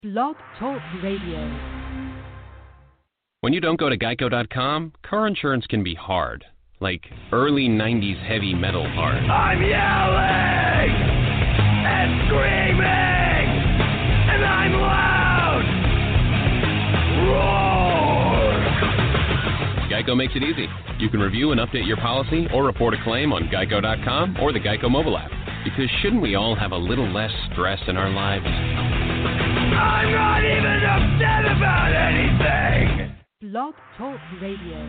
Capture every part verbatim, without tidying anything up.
Blog Talk Radio. When you don't go to geico dot com, car insurance can be hard. Like early nineties heavy metal hard. I'm yelling and screaming and I'm loud. Roar! Geico makes it easy. You can review and update your policy or report a claim on geico dot com or the Geico mobile app. Because shouldn't we all have a little less stress in our lives? I'm not even upset about anything! Blog Talk Radio.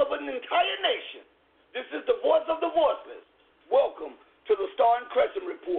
This is the voice of the voiceless. Welcome to the Star and Crescent Report.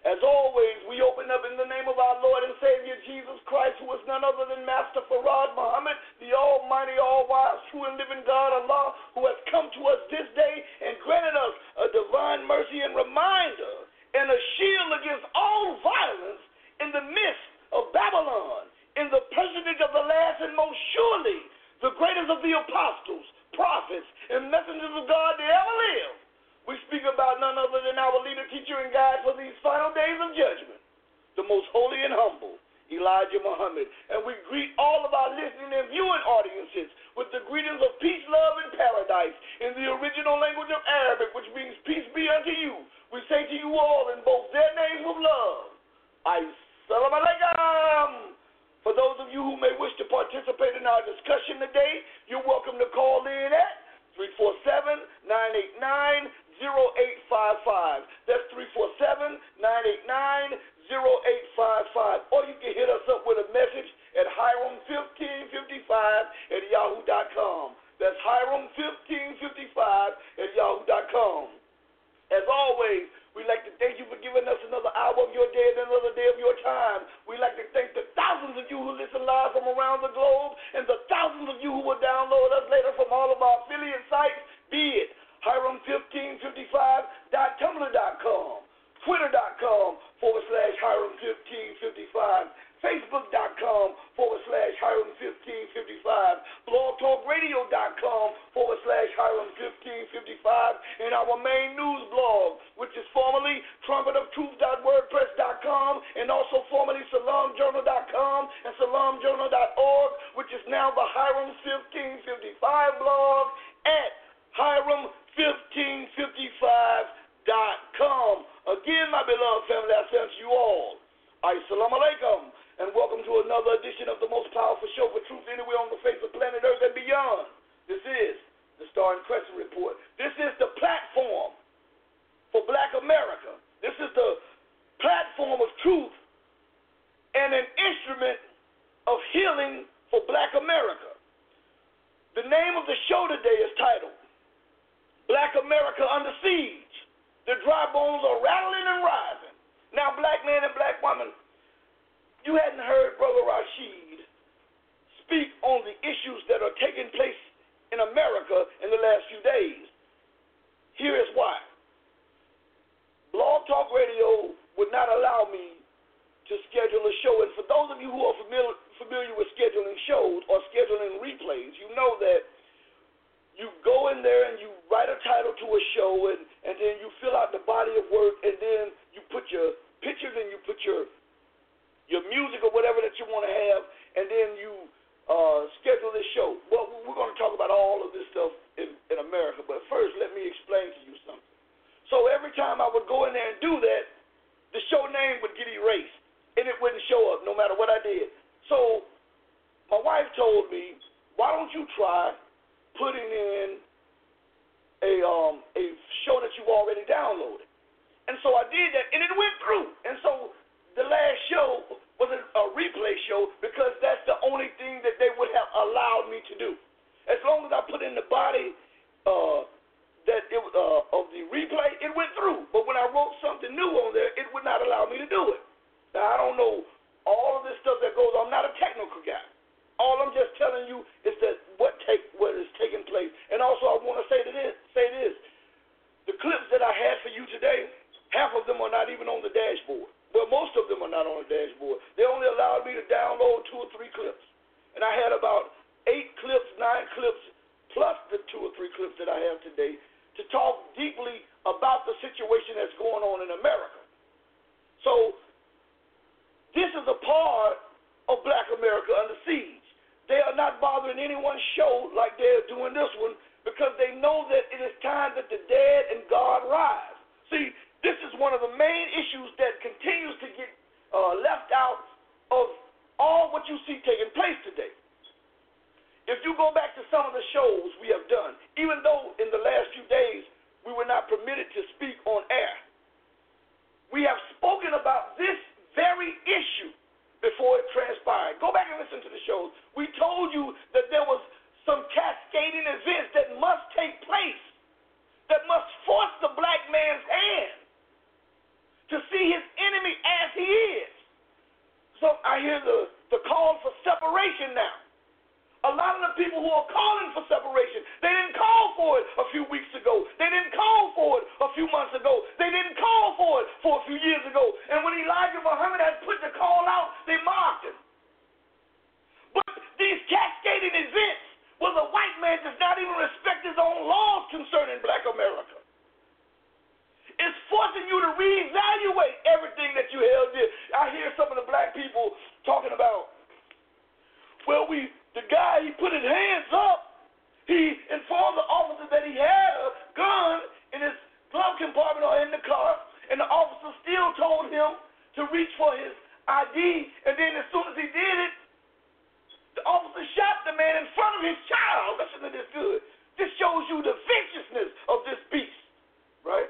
As always, we open up in the name of our Lord and Savior Jesus Christ, who is none other than Master Farad Muhammad, the almighty, all-wise, true and living God, Allah, who has come to us this day and granted us a divine mercy and reminder and a shield against all violence in the midst of Babylon, in the personage of the last and most surely the greatest of the apostles, prophets, and messengers of God that ever lived. We speak about none other than our leader, teacher, and guide for these final days of judgment, the most holy and humble, Elijah Muhammad. And we greet all of our listening and viewing audiences with the greetings of peace, love, and paradise in the original language of Arabic, which means peace be unto you. We say to you all in both their names of love, Assalamu alaikum. For those of you who may wish to participate in our discussion today, you're welcome to call in at three four seven, nine eight nine, zero eight five five. That's three four seven, nine eight nine, zero eight five five. Or you can hit us up with a message at Hiram fifteen fifty-five at yahoo dot com. That's Hiram fifteen fifty-five at yahoo dot com. As always, we'd like to thank you for giving us another hour of your day and another day of your time. We'd like to thank the thousands of you who listen live from around the globe and the thousands of you who will download us later from all of our affiliate sites, be it Hiram fifteen fifty-five dot tumblr dot com, twitter dot com forward slash Hiram fifteen fifty-five, facebook dot com forward slash Hiram fifteen fifty-five, blog talk radio dot com forward slash Hiram fifteen fifty-five, and our main news blog, which is formerly trumpet of truth dot wordpress dot com and also formerly salam journal dot com and salam journal dot org, which is now the Hiram fifteen fifty-five blog at Hiram fifteen fifty-five dot com. Again, my beloved family, I say unto you all, Assalamu alaikum, and welcome to another edition of the most powerful show for truth anywhere on the face of planet Earth and beyond. This is the Star and Crescent Report. This is the platform for Black America. This is the platform of truth and an instrument of healing for Black America. The name of the show today is titled Black America Under Siege. The dry bones are rattling and rising. Now, black man and black woman, you hadn't heard Brother Rashid speak on the issues that are taking place in America in the last few days. Here is why. Blog Talk Radio would not allow me to schedule a show. And for those of you who are familiar, familiar with scheduling shows or scheduling replays, you know that you go in there and you write a title to a show, and, and then you fill out the body of work, and then you put your pictures and you put your your music or whatever that you want to have, and then you uh, schedule this show. Well, we're going to talk about all of this stuff in, in America, but first let me explain to you something. So every time I would go in there and do that, the show name would get erased, and it wouldn't show up no matter what I did. So my wife told me, why don't you try putting in a um a show that you've already downloaded? And so I did that, and it went through. And so the last show was a, a replay show because that's the only thing that they would have allowed me to do. As long as I put in the body uh, that it uh, of the replay, it went through. But when I wrote something new on there, it would not allow me to do it. Now, I don't know all of this stuff that goes on. I'm not a technical guy. All I'm just telling you is that what take what is taking place. And also, I want to say to this, say this: the clips that I had for you today, half of them are not even on the dashboard. Well, most of them are not on the dashboard. They only allowed me to download two or three clips, and I had about eight clips, nine clips, plus the two or three clips that I have today to talk deeply about the situation that's going on in America. So this is a part of Black America Under Siege. They are not bothering anyone's show like they're doing this one because they know that it is time that the dead and God rise. See, this is one of the main issues that continues to get uh, left out of all what you see taking place today. If you go back to some of the shows we have done, even though in the last few days we were not permitted to speak on air, we have spoken about this very issue before it transpired. Go back and listen to the shows. We told you that there was some cascading events that must take place, that must force the black man's hand. to see his enemy as he is. So I hear the, the call for separation now. A lot of the people who are calling for separation, they didn't call for it a few weeks ago. They didn't call for it a few months ago. They didn't call for it for a few years ago. And when Elijah Muhammad had put the call out, they mocked him. But these cascading events where the white man does not even respect his own laws concerning black America, it's forcing you to reevaluate everything that you held dear. I hear some of the black people talking about, well, we, the guy, he put his hands up. He informed the officer that he had a gun in his glove compartment or in the car, and the officer still told him to reach for his I D, and then as soon as he did it, the officer shot the man in front of his child. Listen to this good. This shows you the viciousness of this beast, right?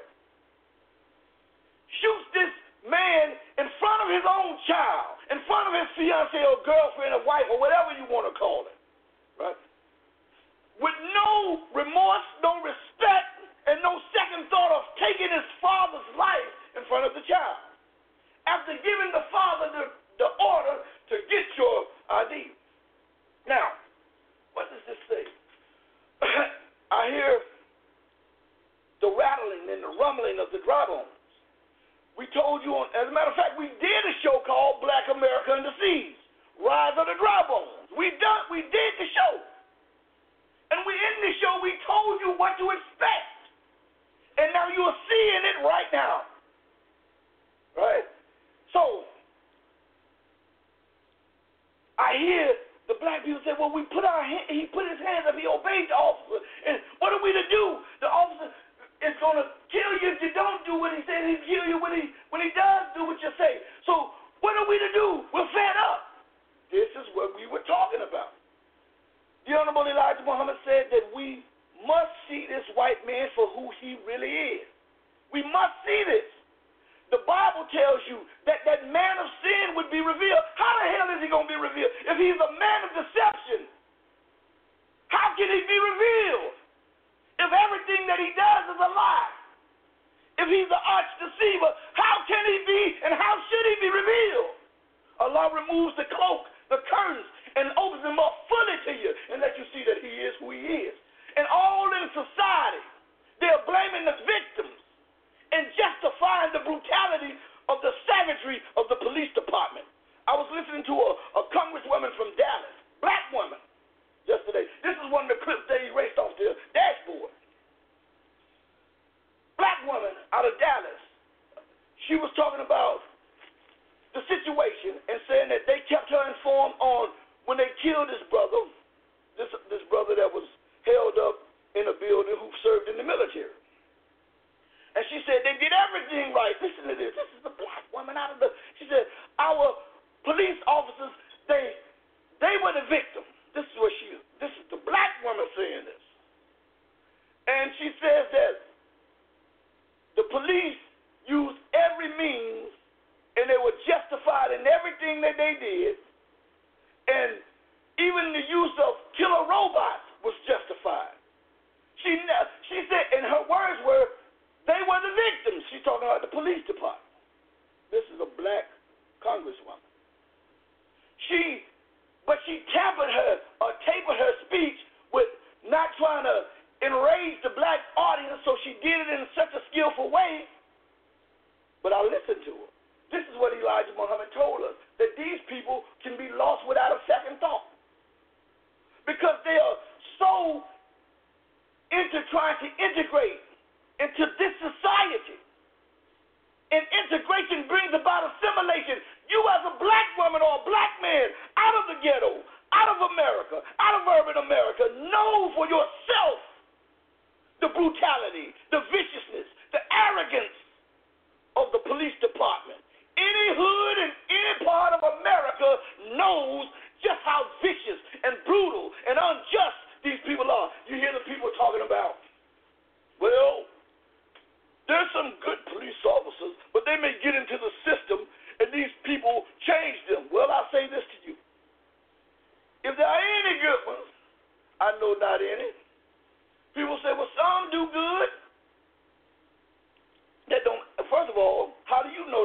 Shoots this man in front of his own child, in front of his fiancée or girlfriend or wife or whatever you want to call it, right? With no remorse, no respect, and no second thought of taking his father's life in front of the child. After giving the father the, the order to get your I D. Now, what does this say? I hear the rattling and the rumbling of the dry bones. We told you, on, as a matter of fact, we did a show called Black America in the Seas, Rise of the Dry Bones. We done, we did the show. And we in the show, we told you what to expect. And now you are seeing it right now. Right? So, I hear the black people say, well, we put our hand, he put his hands up, he obeyed the officer. And what are we to do? The officer is going to kill you if you don't do what he said. He'll kill you when he, when he does do what you say. So what are we to do? We're fed up. This is what we were talking about. The Honorable Elijah Muhammad said that we must see this white man for who he really is. We must see this. The Bible tells you that that man of sin would be revealed. How the hell is he going to be revealed? If he's a man of deception, how can he be revealed? If everything that he does is a lie, if he's an arch deceiver, how can he be and how should he be revealed? Allah removes the cloak, the curtains, and opens him up fully to you and let you see that he is who he is. And all in society, they're blaming the victims and justifying the brutality of the savagery of the police department. I was listening to a, a congresswoman from Dallas, black woman, yesterday. This is one of the clips they erased off the dashboard. Black woman out of Dallas. She was talking about the situation and saying that they kept her informed on when they killed this brother, this this brother that was held up in a building who served in the military. And she said they did everything right. Listen to this. This is the black woman out of the. She said our police officers, they they were the victim. This is what she. This is the black woman saying this. And she says that the police used every means, and they were justified in everything that they did, and even the use of killer robots was justified. She she said, and her words were, they were the victims. She's talking about the police department. This is a black congresswoman. She, but she tampered her or tapered her speech with not trying to enrage the black audience, so she did it in such a skillful way. But I listened to her. This is what Elijah Muhammad told us, that these people can be lost without a second thought. Because they are so into trying to integrate into this society. And integration brings about assimilation. You as a black woman or a black man out of the ghetto, out of America, out of urban America, know for yourself the brutality, the viciousness, the arrogance of the police department. Any hood in any part of America knows just how vicious and brutal and unjust these people are. You hear the people talking about, well, there's some good police officers, but they may get into the system and these people change them. Well, I'll say this to you. If there are any good ones, I know not any. People say, well, some do good. That don't. First of all, how do you know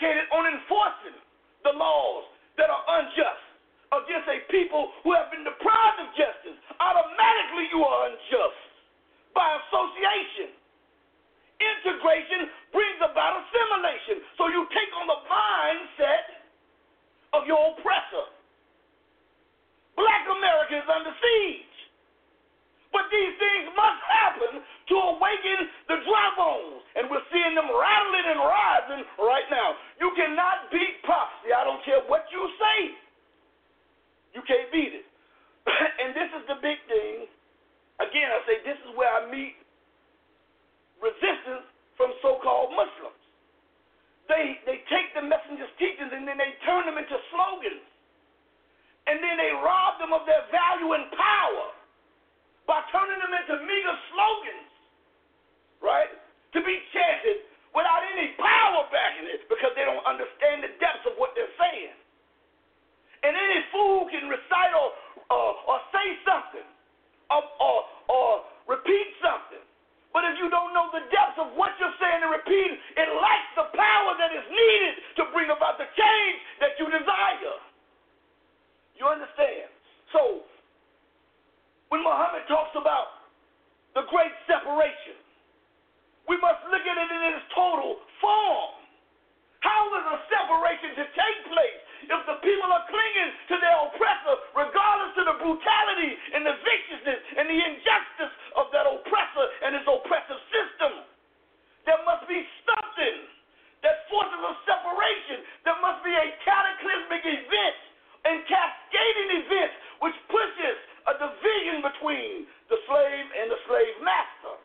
dedicated on enforcing the laws that are unjust against a people who have been deprived of justice, automatically you are unjust. By association, integration brings about assimilation. So you take on the mindset of your oppressor. Black America is under siege. But these things must happen to awaken the dry bones. And we're seeing them rattling and rising right now. You cannot beat prophecy. I don't care what you say. You can't beat it. And this is the big thing. Again, I say this is where I meet resistance from so-called Muslims. They, they take the messenger's teachings and then they turn them into slogans. And then they rob them of their value and power by turning them into meager slogans, right? To be chanted without any power backing it because they don't understand the depths of what they're saying. And any fool can recite or, uh, or say something or, or, or repeat something. But if you don't know the depths of what you're saying and repeating, it lacks the power that is needed to bring about the change that you desire. You understand? So, when Muhammad talks about the great separation, we must look at it in its total form. How is a separation to take place if the people are clinging to their oppressor, regardless of the brutality and the viciousness and the injustice of that oppressor and his oppressive system? There must be something that forces a separation. There must be a cataclysmic event and cascading event which pushes a division between the slave and the slave master.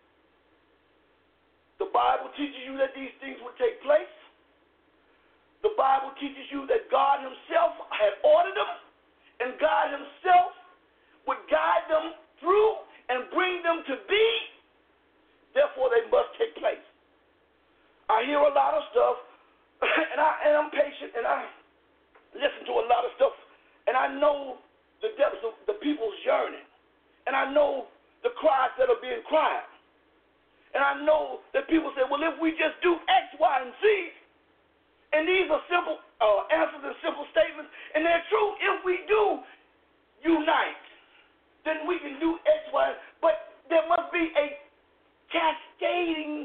The Bible teaches you that these things would take place. The Bible teaches you that God himself had ordered them, and God himself would guide them through and bring them to be. Therefore, they must take place. I hear a lot of stuff, and, I, and I'm patient, and I listen to a lot of stuff, and I know the depths of the people's yearning, and I know the cries that are being cried. And I know that people say, well, if we just do X, Y, and Z, and these are simple uh, answers and simple statements, and they're true. If we do unite, then we can do X, Y. But there must be a cascading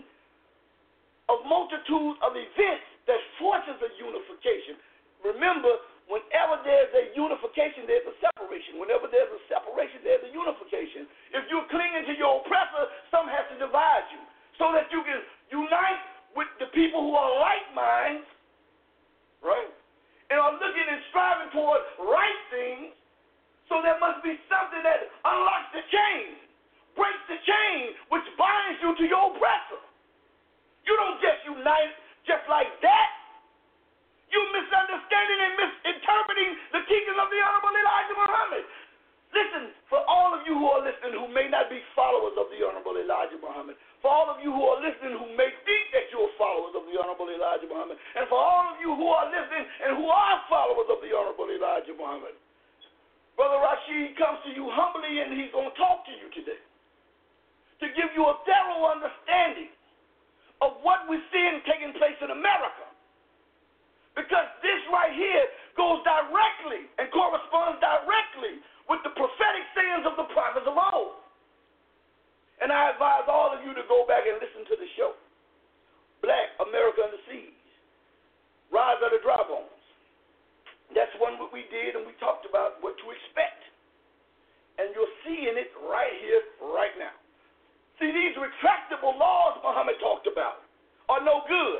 of multitudes of events that forces a unification. Remember, whenever there's a unification, there's a separation. Whenever there's a separation, there's a unification. If you're clinging to your oppressor, some has to divide you so that you can unite with the people who are like minds, right? And are looking and striving toward right things. So there must be something that unlocks the chain, breaks the chain, which binds you to your oppressor. You don't just unite just like that. You're misunderstanding and misinterpreting the teachings of the Honorable Elijah Muhammad. Listen, for all of you who are listening who may not be followers of the Honorable Elijah Muhammad, for all of you who are listening who may think that you are followers of the Honorable Elijah Muhammad, and for all of you who are listening and who are followers of the Honorable Elijah Muhammad, Brother Rashid comes to you humbly and he's going to talk to you today to give you a thorough understanding of what we're seeing taking place in America. Because this right here goes directly and corresponds directly with the prophetic sayings of the prophets of old. And I advise all of you to go back and listen to the show. Black America Under Siege. Rise of the Dry Bones. That's one what we did, and we talked about what to expect. And you're seeing it right here, right now. See, these retractable laws Muhammad talked about are no good.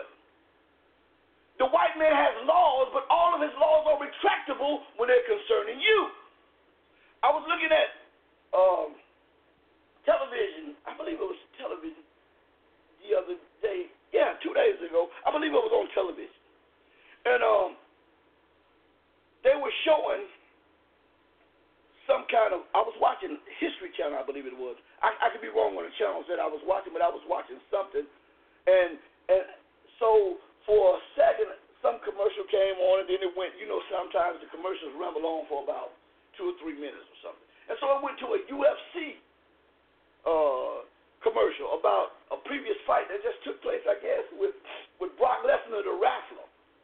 The white man has laws, but all of his laws are retractable when they're concerning you. I was looking at um, television. I believe it was television the other day. Yeah, two days ago. I believe it was on television. And um, they were showing some kind of, I was watching History Channel, I believe it was. I, I could be wrong on the channels that I was watching, but I was watching something. And and so for a second, some commercial came on, and then it went, you know, sometimes the commercials ramble on for about two or three minutes or something. And so I went to a U F C uh, commercial about a previous fight that just took place, I guess, with, with Brock Lesnar, the wrestler.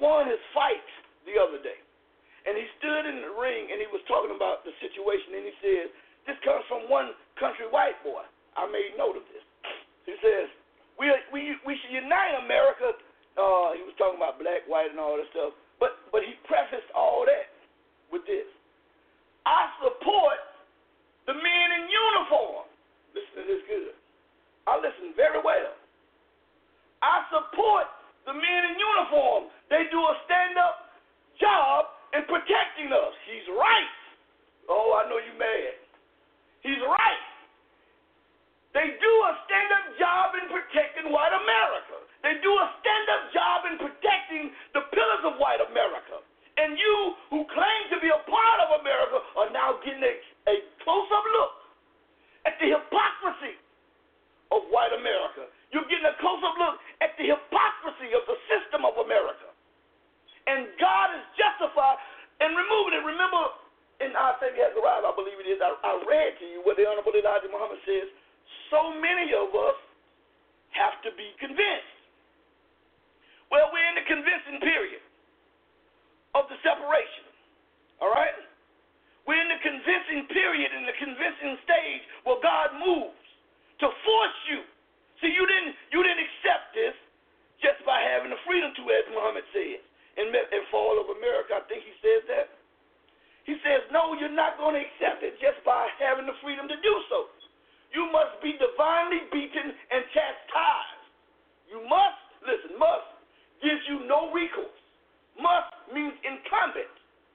won his fight the other day. And he stood in the ring, and he was talking about the situation, and he said, this comes from one country white boy. I made note of this. He says, we we we should unite America. Uh, he was talking about black, white, and all that stuff. But but he prefaced all that with this. I support the men in uniform. Listen to this good. I listen very well. I support the men in uniform. They do a stand-up job in protecting us. He's right. Oh, I know you mad. He's right. They do a stand-up job in protecting white America. They do a stand-up job in protecting the pillars of white America. And you, who claim to be a part of America, are now getting a, a close-up look at the hypocrisy of white America. You're getting a close-up look at the hypocrisy of the system of America. And God is justified in removing it. Remember, in I think it has arrived, I believe it is, I, I read to you what the Honorable Elijah Muhammad says. So many of us have to be convinced. Well, we're in the convincing period of the separation. All right? We're in the convincing period, in the convincing stage where God moves to force you. See, you didn't you didn't accept this just by having the freedom to, as Muhammad said. In, in Fall of America, I think he says that. He says, no, you're not going to accept it just by having the freedom to do so. You must be divinely beaten and chastised. You must, listen, must gives you no recourse. Must means incumbent.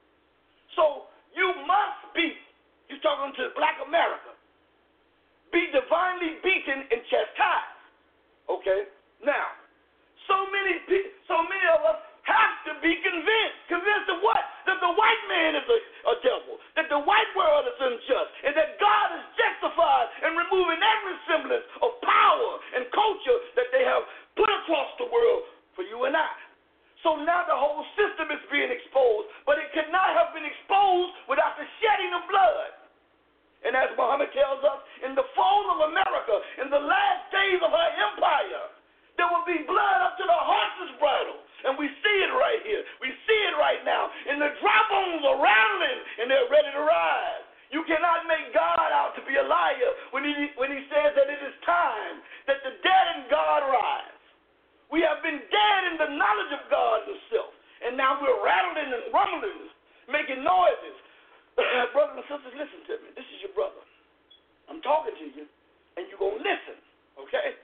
So you must be, he's talking to black America, be divinely beaten and chastised. Okay? Now, so many people, so many of us have to be convinced. Convinced of what? That the white man is a, a devil, that the white world is unjust, and that God is justified in removing every semblance of power and culture that they have put across the world for you and I. So now the whole system is being exposed, but it could not have been exposed without the shedding of blood. And as Muhammad tells us, in the fall of America, in the last days of her empire, there will be blood up to the horse's bridle. And we see it right here. We see it right now. And the dry bones are rattling, and they're ready to rise. You cannot make God out to be a liar when he, when he says that it is time that the dead in God rise. We have been dead in the knowledge of God himself. And now we're rattling and rumbling, making noises. Brothers and sisters, listen to me. This is your brother. I'm talking to you, and you're going to listen, okay?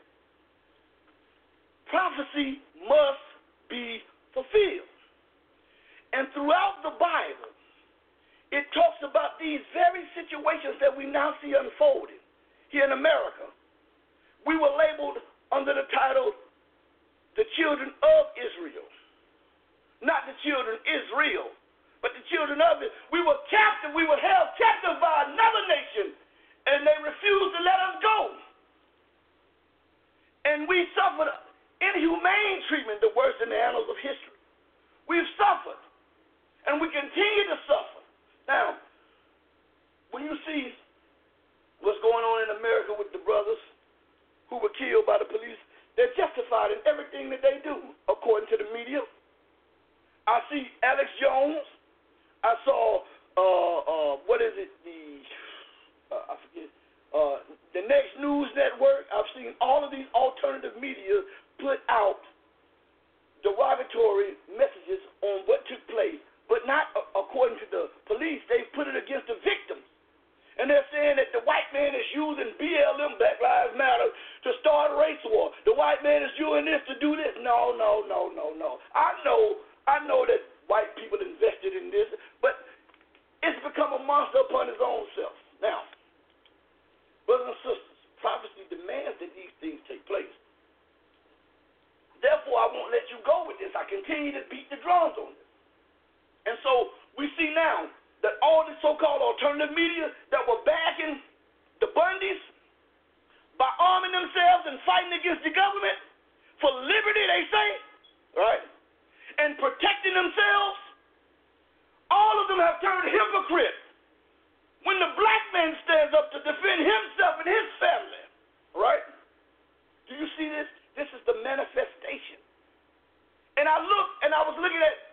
Prophecy must be fulfilled. And throughout the Bible, it talks about these very situations that we now see unfolding here in America. We were labeled under the title, the children of Israel. Not the children Israel, but the children of it. We were captive, we were held captive by another nation, and they refused to let us go. And we suffered inhumane treatment, the worst in the annals of history. We've suffered, and we continue to suffer. Now, when you see what's going on in America with the brothers who were killed by the police, they're justified in everything that they do, according to the media. I see Alex Jones. I saw, uh, uh, what is it, the, uh, I forget, uh, the Next News Network. I've seen all of these alternative media put out derogatory messages on what took place, but not uh, according to the police. They put it against the victims. And they're saying that the white man is using B L M, Black Lives Matter, to start a race war. The white man is doing this to do this. No, no, no, no, no. I know, I know that white people invested in this, but it's become a monster upon his own self. Now, brothers and sisters, prophecy demands that these things take place. Therefore, I won't let you go with this. I continue to beat the drums on this. And so we see now that all the so-called alternative media that were backing the Bundys by arming themselves and fighting against the government for liberty, they say, right, and protecting themselves, all of them have turned hypocrite when the black man stands up to defend himself and his family, right? Do you see this? This is the manifestation. And I looked, and I was looking at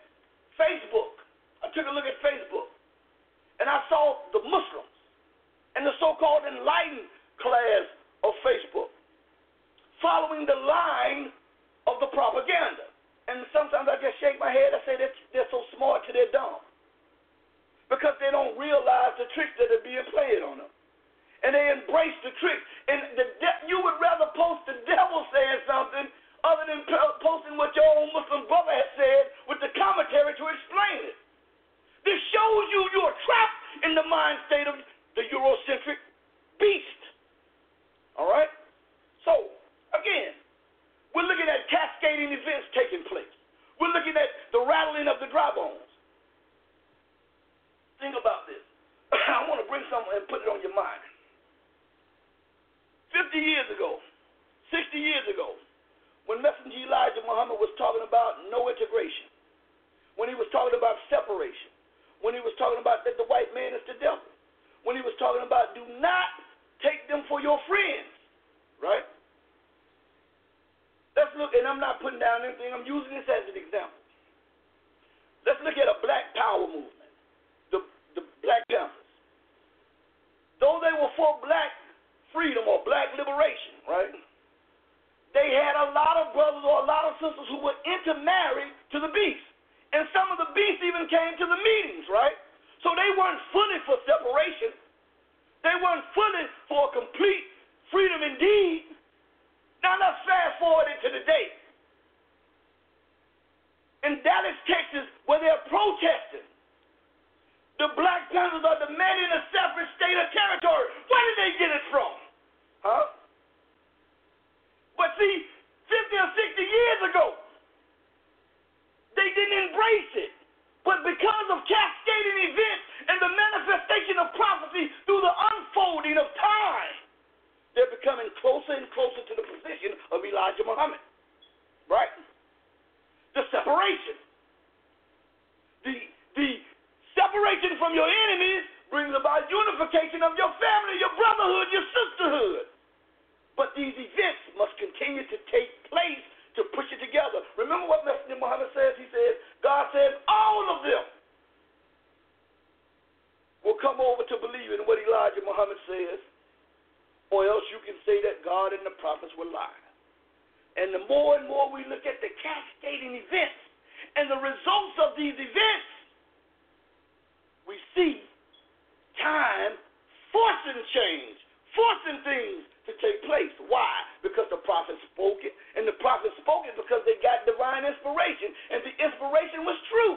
my head, I say they're, they're so smart till they're dumb. Because they don't realize the tricks that are being played on them. And they embrace the tricks. And the de- you would rather post the devil saying something other than p- posting what your own Muslim brother has said with the commentary to explain it. This shows you you're trapped in the mind state of the Eurocentric beast. All right? So, again, we're looking at cascading events taking place. We're looking at the rattling of the dry bones. Think about this. I want to bring something and put it on your mind. fifty years ago, sixty years ago, when Messenger Elijah Muhammad was talking about no integration, when he was talking about separation, when he was talking about that the white man is the devil, when he was talking about do not take them for your friends, right? Let's look, and I'm not putting down anything, I'm using this as an example. Let's look at a black power movement, the, the Black Panthers. Though they were for black freedom or black liberation, right? They had a lot of brothers or a lot of sisters who were intermarried to the beast. And some of the beasts even came to the meetings, right? So they weren't fully for separation. They weren't fully for complete freedom indeed. Now let's fast forward into the day. In Dallas, Texas, where they're protesting, the Black Panthers are demanding a separate state or territory. Where did they get it from? Huh? But see, fifty or sixty years ago, they didn't embrace it. But because of cascading events and the manifestation of prophecy through the unfolding of time, they're becoming closer and closer to the position of Elijah Muhammad. Right? The separation. The, the separation from your enemies brings about unification of your family, your brotherhood, your sisterhood. But these events must continue to take place to push it together. Remember what Messenger Muhammad says? He says, God says all of them will come over to believe in what Elijah Muhammad says, or else you can say that God and the prophets will lie. And the more and more we look at the cascading events and the results of these events, we see time forcing change, forcing things to take place. Why? Because the prophet spoke it, and the prophet spoke it because they got divine inspiration, and the inspiration was true.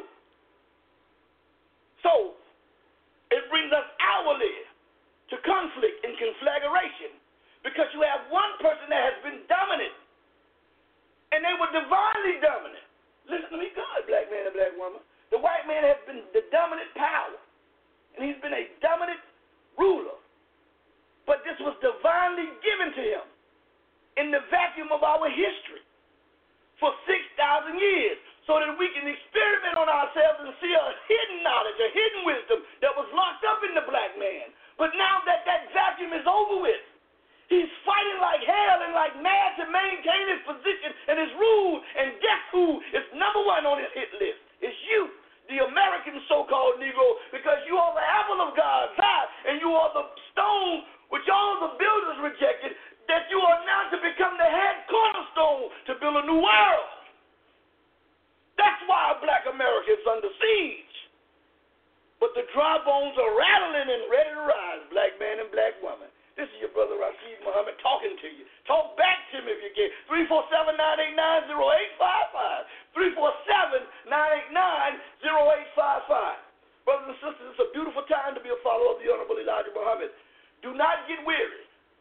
So, it brings us hourly to conflict and conflagration, because you have one person that has been dominant, and they were divinely dominant. Listen to me good, black man and black woman. The white man has been the dominant power, and he's been a dominant ruler. But this was divinely given to him in the vacuum of our history for six thousand years, so that we can experiment on ourselves and see a hidden knowledge, a hidden wisdom that was locked up in the black man. But now that that vacuum is over with, he's fighting like hell and like mad to maintain his position and his rule. And guess who is number one on his hit list? It's you, the American so-called Negro, because you are the apple of God's eye, and you are the stone which all the builders rejected, that you are now to become the head cornerstone to build a new world. That's why black America is under siege. But the dry bones are rattling and ready to rise, black man and black woman. This is your brother Rashid Muhammad talking to you. Talk back to me if you can. three four seven, nine eight nine, zero eight five five. three four seven, nine eight nine, zero eight five five. Brothers and sisters, it's a beautiful time to be a follower of the Honorable Elijah Muhammad. Do not get weary.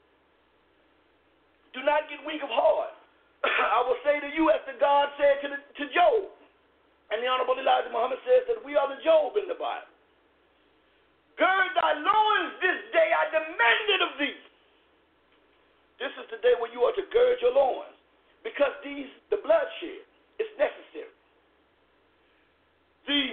Do not get weak of heart. I will say to you as the God said to, the, to Job, and the Honorable Elijah Muhammad says that we are the Job in the Bible. Gird thy loins this day, I demanded of thee. This is the day when you are to gird your loins, because these, the bloodshed is necessary. The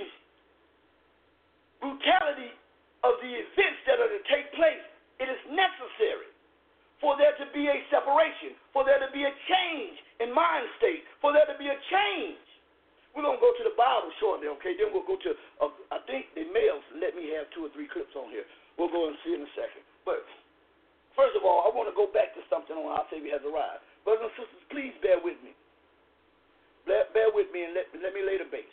brutality of the events that are to take place, it is necessary for there to be a separation, for there to be a change in mind state, for there to be a change. We're going to go to the Bible shortly, okay? Then we'll go to, uh, I think they may have let me have two or three clips on here. We'll go and see in a second. But first of all, I want to go back to something on Our Savior Has Arrived. Brothers and sisters, please bear with me. Bear, bear with me and let, let me lay the base.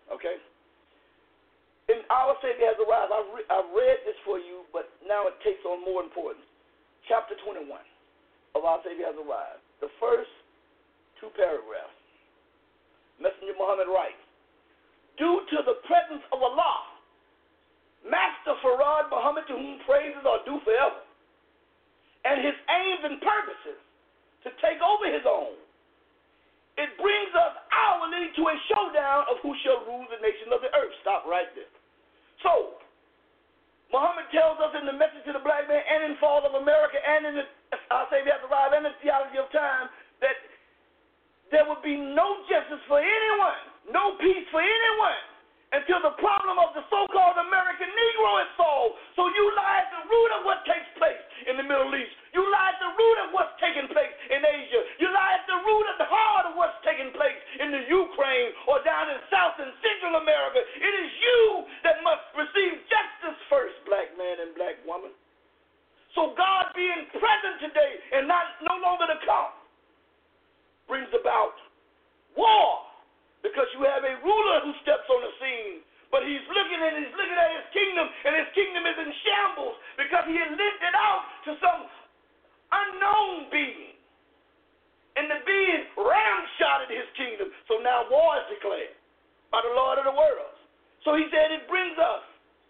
Okay? And our Savior has arrived. I've, re- I've read this for you, but now it takes on more importance. Chapter twenty-one of Our Savior has arrived. The first two paragraphs. Messenger Muhammad writes, due to the presence of Allah, Master Farad Muhammad, to whom praises are due forever, and his aims and purposes to take over his own, it brings us hourly to a showdown of who shall rule the nations of the earth. Stop right there. So, Muhammad tells us in the Message to the Black Man and in Fall of America and in the Our Savior Has Arrived and the Theology of Time that there would be no justice for anyone, no peace for anyone, until the problem of the so-called American Negro is solved. So you lie at the root of what takes place in the Middle East. You lie at the root of what's taking place in Asia. You lie at the root of the heart of what's taking place in the Ukraine or down in South and Central America. It is you that must receive justice first, black man and black woman. So God being present today and not no longer to come brings about war, because you have a ruler who steps on the scene, but he's looking and he's looking at his kingdom, and his kingdom is in shambles because he had lent it out to some unknown being, and the being ramshotted his kingdom. So now war is declared by the Lord of the world. So he said it brings us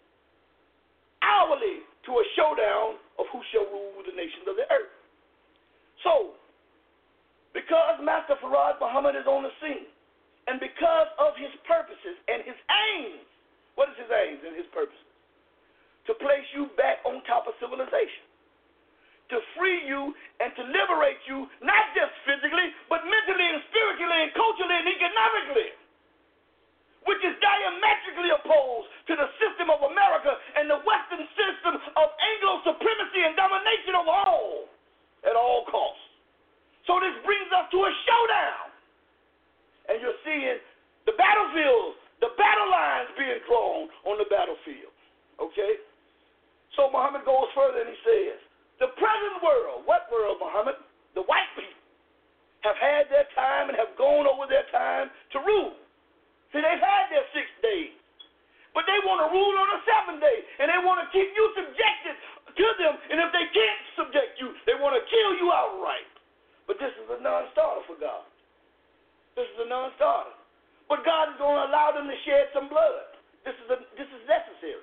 hourly to a showdown of who shall rule the nations of the earth. So, because Master Farad Muhammad is on the scene, and because of his purposes and his aims, what is his aims and his purposes? To place you back on top of civilization, to free you and to liberate you, not just physically, but mentally and spiritually and culturally and economically, which is diametrically opposed to the system of America and the Western system of Anglo supremacy and domination of all at all costs. So this brings us to a showdown. And you're seeing the battlefields, the battle lines being drawn on the battlefield. Okay? So Muhammad goes further and he says, the present world, what world, Muhammad? The white people have had their time and have gone over their time to rule. See, they've had their six days. But they want to rule on the seventh day, and they want to keep you subjected to them. And if they can't subject you, they want to kill you outright. But this is a non-starter for God. This is a non-starter. But God is going to allow them to shed some blood. This is a, this is necessary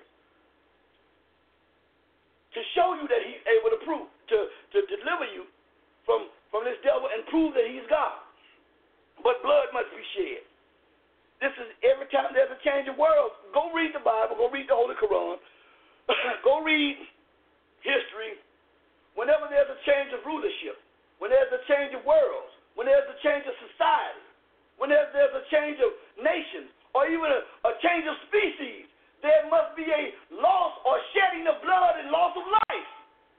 to show you that He's able to prove, to, to deliver you from, from this devil and prove that He's God. But blood must be shed. This is every time there's a change of world. Go read the Bible. Go read the Holy Quran. Go read history. Whenever there's a change of rulership, when there's a change of worlds, when there's a change of society, when there's, there's a change of nations, or even a, a change of species, there must be a loss or shedding of blood and loss of life.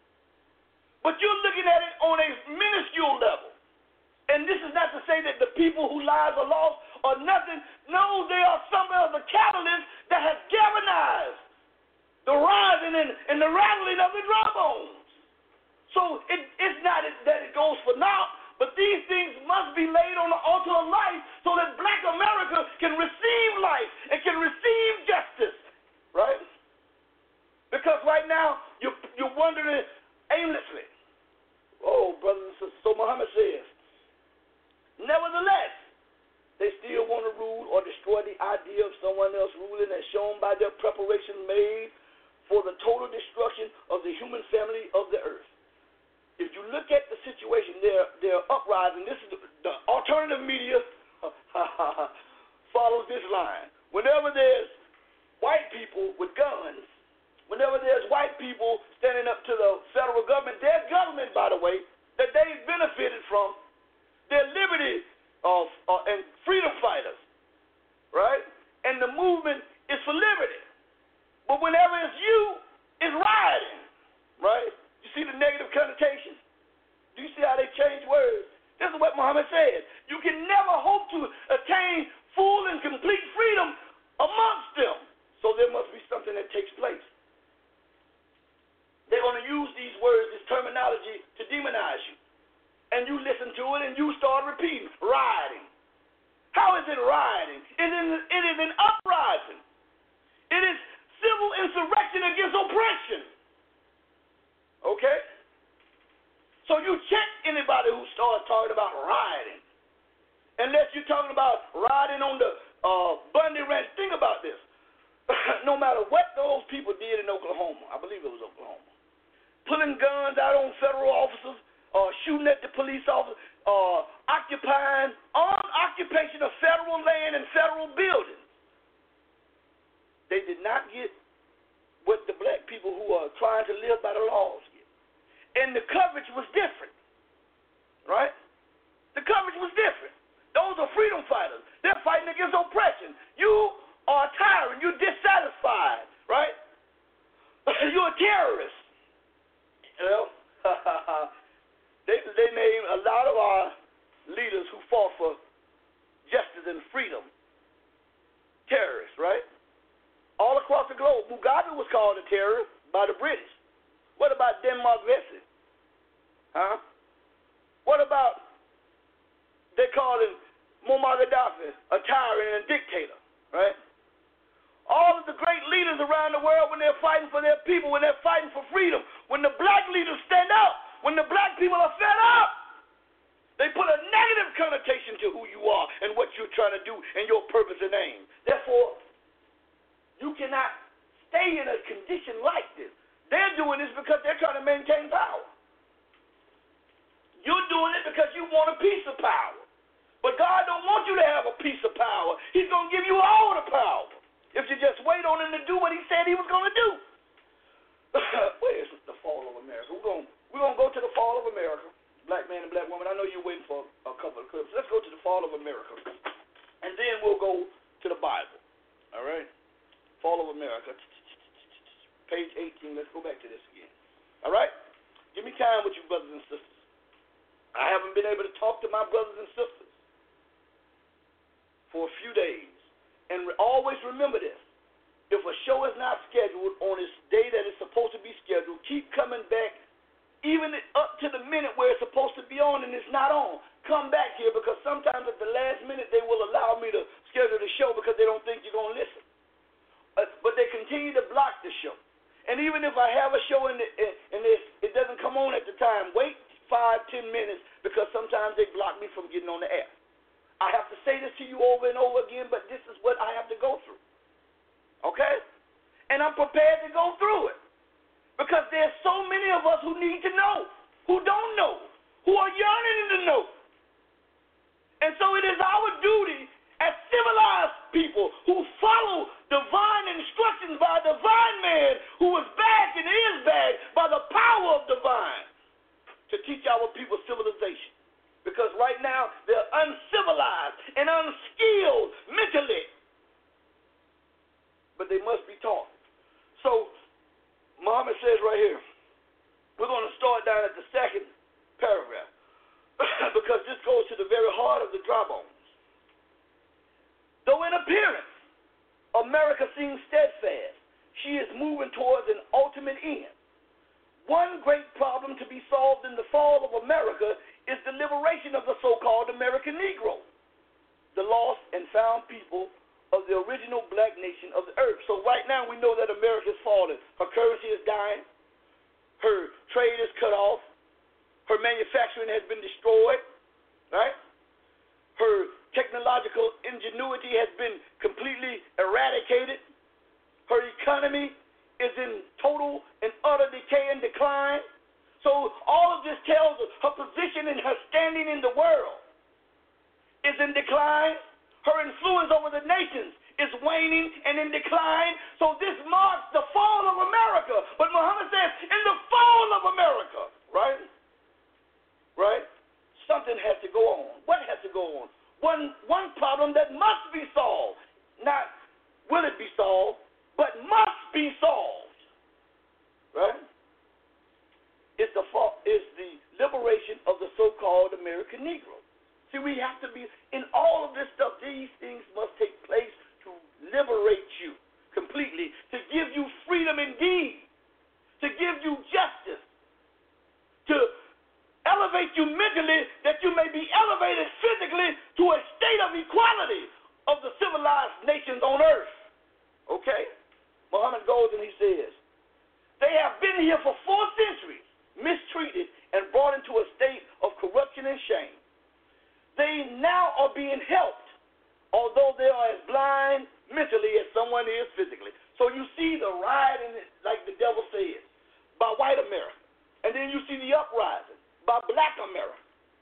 But you're looking at it on a minuscule level. And this is not to say that the people whose lives are lost are nothing. No, they are some of the catalysts that have galvanized the rising and, and the rattling of the drum bones. So it, it's not that it goes for naught, but these things must be laid on the altar of life so that black America can receive life and can receive justice, right? Because right now you're, you're wondering aimlessly. Oh, brothers and sisters, so Muhammad says, nevertheless, they still want to rule or destroy the idea of someone else ruling as shown by their preparation made for the total destruction of the human family of the earth. If you look at the situation, they're, they're uprising. This is the, the alternative media follows this line. Whenever there's white people with guns, whenever there's white people standing up to the federal government, their government, by the way, that they've benefited from, their liberty of uh, and freedom fighters, right? And the movement is for liberty. But whenever it's you, it's rioting, right? You see the negative connotation? Do you see how they change words? This is what Muhammad said. You can never hope to attain full and complete freedom amongst them. So there must be something that takes place. They're going to use these words, this terminology, to demonize you. And you listen to it and you start repeating, rioting. How is it rioting? It is, it is an uprising. insurrection against oppression. Okay? So you check anybody who starts talking about rioting. Unless you're talking about riding on the uh, Bundy Ranch. Think about this. No matter what those people did in Oklahoma, I believe it was Oklahoma, pulling guns out on federal officers, uh, shooting at the police officers, uh, occupying, armed occupation of federal land and federal buildings. They did not get what the black people who are trying to live by the laws get. And the coverage was different, right? The coverage was different. Those are freedom fighters. They're fighting against oppression. You are a tyrant. You're dissatisfied, right? You're a terrorist. You know? they, they name a lot of our leaders who fought for justice and freedom terrorists, right? All across the globe. Mugabe was called a terrorist by the British. What about Denmark Vesey? Huh? What about, they called him Muammar Gaddafi, a tyrant and a dictator, right? All of the great leaders around the world, when they're fighting for their people, when they're fighting for freedom, when the black leaders stand up, when the black people are fed up, they put a negative connotation to who you are and what you're trying to do and your purpose and aim. Therefore, you cannot stay in a condition like this. They're doing this because they're trying to maintain power. You're doing it because you want a piece of power. But God don't want you to have a piece of power. He's going to give you all the power if you just wait on him to do what he said he was going to do. Where's the fall of America? We're going, we're going to go to the fall of America. Black man and black woman, I know you're waiting for a couple of clips. Let's go to the fall of America. And then we'll go to the Bible. All right? Fall of America. Page eighteen. Let's go back to this again. All right? Give me time with you, brothers and sisters. I haven't been able to talk to my brothers and sisters for a few days. And re- always remember this. If a show is not scheduled on its day that it's supposed to be scheduled, keep coming back even up to the minute where it's supposed to be on and it's not on. Come back here because sometimes at the last minute they will allow me to schedule the show because they don't think you're going to listen. Uh, but they continue to block the show. And even if I have a show and it, and it, it doesn't come on at the time, wait five, ten minutes because sometimes they block me from getting on the air. I have to say this to you over and over again, but this is what I have to go through. Okay? And I'm prepared to go through it. Because there's so many of us who need to know, who don't know, who are yearning to know. And so it is our duty as civilized people who follow divine instructions by a divine man who is backed and is backed by the power of divine to teach our people civilization. Because right now they're uncivilized and unskilled mentally. But they must be taught. So Muhammad says right here, we're going to start down at the second paragraph because this goes to the very heart of the dry bones. Though in appearance, America seems steadfast, she is moving towards an ultimate end. One great problem to be solved in the fall of America is the liberation of the so-called American Negro, the lost and found people of the original black nation of the earth. So right now we know that America is falling. Her currency is dying. Her trade is cut off. Her manufacturing has been destroyed. Right? Her technological ingenuity has been completely eradicated. Her economy is in total and utter decay and decline. So all of this tells us her position and her standing in the world is in decline. Her influence over the nations is waning and in decline. So this marks the fall of America. But Muhammad says, in the fall of America, right? Right? Something has to go on. What has to go on? One, one problem that must be solved. Not will it be solved, but must be solved. Right? Is the is the liberation of the so-called American Negro. See, we have to be, in all of this stuff, these things must take place to liberate you completely, to give you freedom indeed, to give you justice, to elevate you mentally that you may be elevated physically to a state of equality of the civilized nations on earth. Okay? Muhammad goes and he says, they have been here for four centuries, mistreated and brought into a state of corruption and shame. They now are being helped, although they are as blind mentally as someone is physically. So you see the rioting, like the devil says, by white America. And then you see the uprising by black America.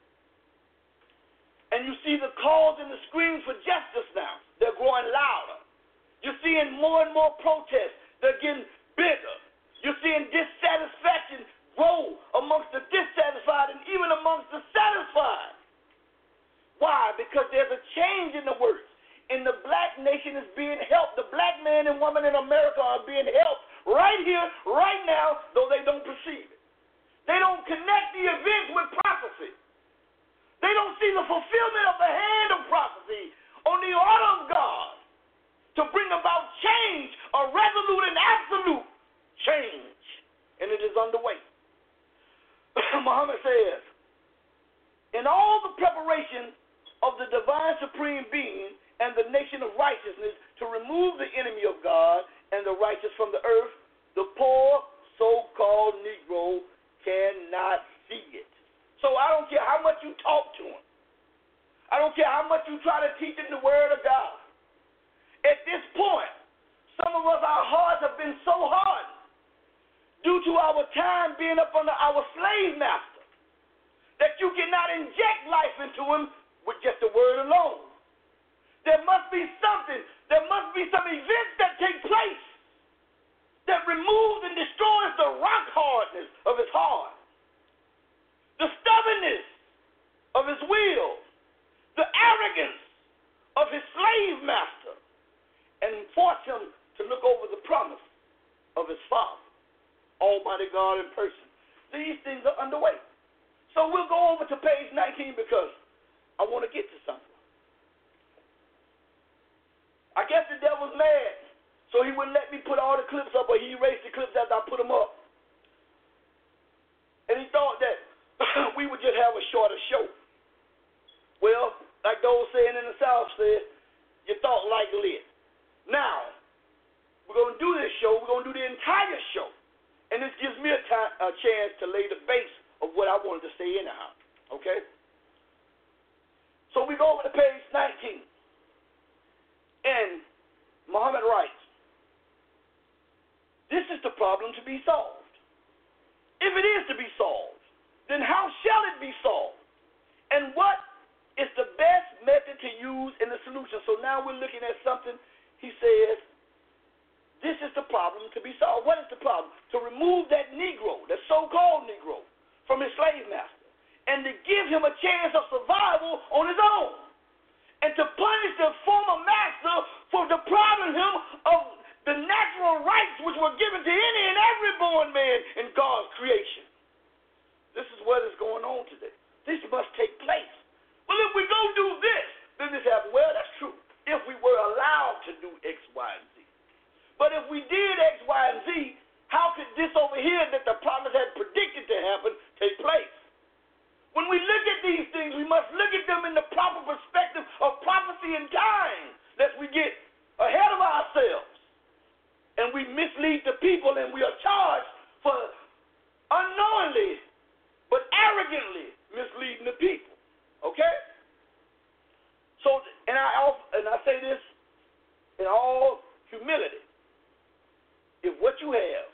And you see the calls and the screams for justice now. They're growing louder. You're seeing more and more protests. They're getting bigger. You're seeing dissatisfaction grow amongst the dissatisfied and even amongst the satisfied. Why? Because there's a change in the works. And the black nation is being helped. The black man and woman in America are being helped right here, right now, though they don't perceive it. They don't connect the events with prophecy. They don't see the fulfillment of the hand of prophecy on the order of God to bring about change, a resolute and absolute change. And it is underway. Muhammad says, in all the preparation of the divine supreme being and the nation of righteousness to remove the enemy of God and the righteous from the earth, the poor so-called Negro cannot see it. So I don't care how much you talk to him. I don't care how much you try to teach him the word of God. At this point, some of us, our hearts have been so hardened due to our time being up under our slave master that you cannot inject life into him with just the word alone. There must be something, there must be some events that take place that removes and destroys the rock hardness of his heart, the stubbornness of his will, the arrogance of his slave master, and force him to look over the promise of his Father, Almighty God in person. These things are underway. So we'll go over to page nineteen because I want to get to something. I guess the devil's mad, so he wouldn't let me put all the clips up, or he erased the clips after I put them up. And he thought that we would just have a shorter show. Well, like the old saying in the South said, you thought like lit. Now, we're going to do this show. We're going to do the entire show. And this gives me a, time, a chance to lay the base of what I wanted to say anyhow. Okay? So we go over to page nineteen. And Muhammad writes, this is the problem to be solved. If it is to be solved, then how shall it be solved? And what is the best method to use in the solution? So now we're looking at something. He says, this is the problem to be solved. What is the problem? To remove that Negro, that so-called Negro, from his slave master, and to give him a chance of survival on his own, and to punish the former master for depriving him of the natural rights which were given to any and every born man in God's creation. This is what is going on today. This must take place. Well, if we go do this, then this happen. Well, that's true. If we were allowed to do X, Y, and Z. But if we did X, Y, and Z, how could this over here that the prophets had predicted to happen take place? When we look at these things, we must look at them in the proper perspective of prophecy and time, lest we get ahead of ourselves and we mislead the people and we are charged for unknowingly but arrogantly misleading the people. Okay? So, and I and I say this in all humility. If what you have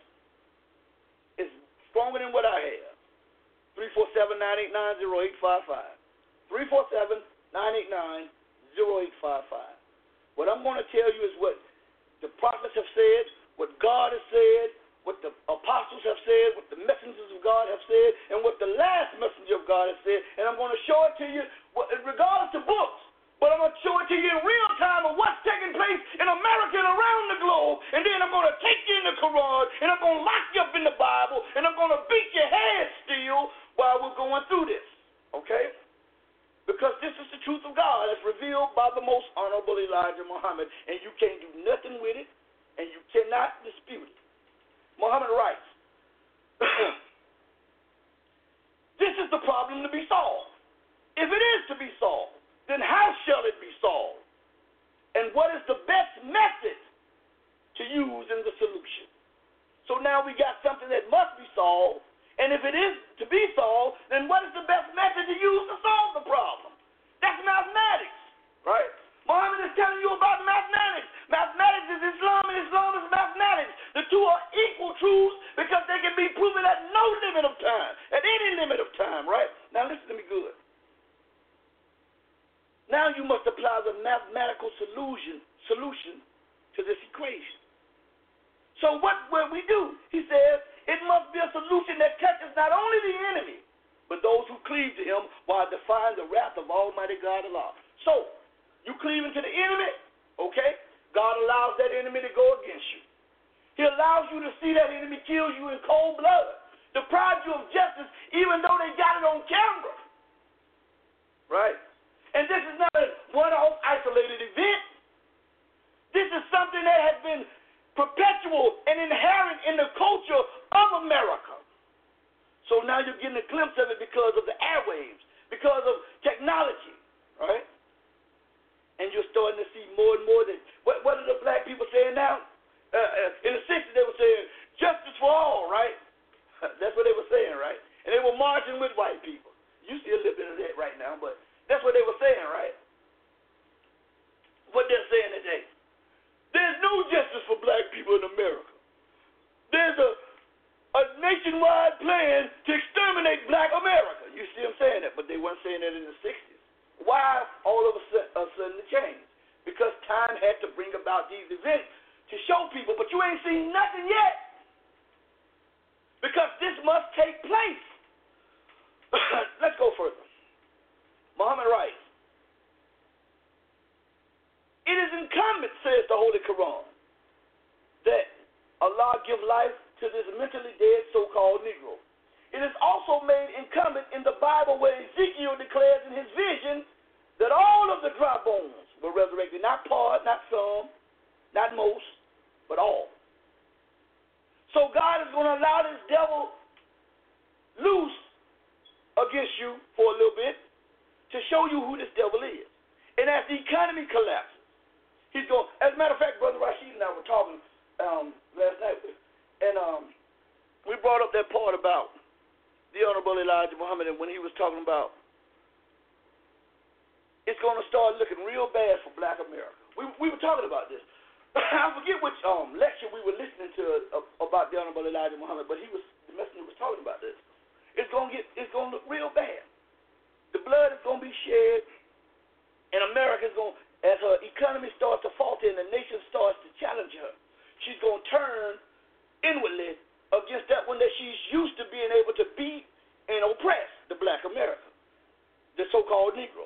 is stronger than what I have, three four seven, nine eight nine, zero eight five five. three four seven, nine eight nine, zero eight five five. What I'm going to tell you is what the prophets have said, what God has said, what the apostles have said, what the messengers of God have said, and what the last messenger of God has said. And I'm going to show it to you regardless of books. But I'm going to show it to you in real time of what's taking place in America and around the globe. And then I'm going to take you in the Quran, and I'm going to lock you up in the Bible, and I'm going to beat your head still while we're going through this. Okay? Because this is the truth of God as revealed by the most honorable Elijah Muhammad. And you can't do nothing with it, and you cannot dispute it. Muhammad writes, this is the problem to be solved. If it is to be solved, then how shall it be solved? And what is the best method to use in the solution? So now we got something that must be solved. And if it is to be solved, then what is the best method to use to solve the problem? That's mathematics, right? Muhammad is telling you about mathematics. Mathematics is Islam, and Islam is mathematics. The two are equal truths because they can be proven at no limit of time, at any limit of time, right? Now listen to me good. Now you must apply the mathematical solution solution to this equation. So what will we do? He says it must be a solution that touches not only the enemy, but those who cleave to him while defying the wrath of Almighty God Allah. So, you cleave into the enemy, okay? God allows that enemy to go against you. He allows you to see that enemy kill you in cold blood, deprive you of justice, even though they got it on camera, right? And this is not a one-off isolated event. This is something that has been perpetual and inherent in the culture of America. So now you're getting a glimpse of it because of the airwaves, because of technology, right? And you're starting to see more and more that, what, what are the black people saying now? Uh, uh, in the sixties, they were saying, justice for all, right? That's what they were saying, right? And they were marching with white people. You see a little bit of that right now, but that's what they were saying, right? What they're saying today. There's no justice for black people in America. There's a, a nationwide plan to exterminate black America. You see them saying that, but they weren't saying that in the sixties. Why all of a sudden the change? Because time had to bring about these events to show people, but you ain't seen nothing yet. Because this must take place. Let's go further. Muhammad writes, it is incumbent, says the Holy Quran, that Allah give life to this mentally dead so-called Negro. It is also made incumbent in the Bible where Ezekiel declares in his vision that all of the dry bones were resurrected, not part, not some, not most, but all. So God is going to allow this devil loose against you for a little bit to show you who this devil is. And as the economy collapses, he's going, as a matter of fact, Brother Rashid and I were talking um, last night, and um, we brought up that part about the Honorable Elijah Muhammad, and when he was talking about it's going to start looking real bad for black America. We we were talking about this. I forget which um, lecture we were listening to uh, about the Honorable Elijah Muhammad, but he was the messenger was talking about this. It's going to get it's going to look real bad. The blood is going to be shed, and America is going, as her economy starts to falter and the nation starts to challenge her, she's going to turn inwardly against that one that she's used to being able to beat and oppress, the black America, the so-called Negro.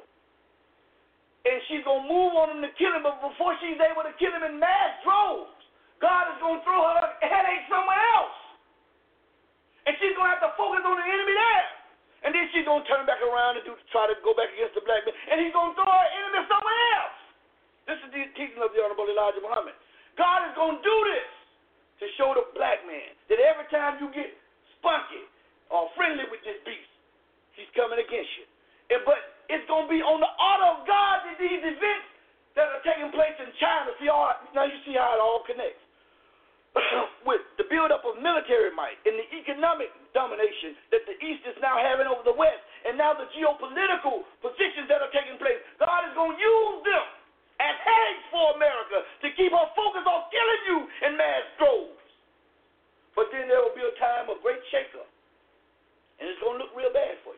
And she's going to move on him to kill him, but before she's able to kill him in mass droves, God is going to throw her a headache somewhere else. And she's going to have to focus on the enemy there. And then she's going to turn back around and do, try to go back against the black man. And he's going to throw her enemy somewhere else. This is the teaching of the Honorable Elijah Muhammad. God is going to do this to show the black man that every time you get spunky or friendly with this beast, he's coming against you. And, but it's going to be on the order of God that these events that are taking place in China, see all, now you see how it all connects. With the buildup of military might and the economic domination that the East is now having over the West, and now the geopolitical positions that are taking place, God is going to use them as headaches for America to keep her focused on killing you in mass droves. But then there will be a time of great shakeup, and it's going to look real bad for you.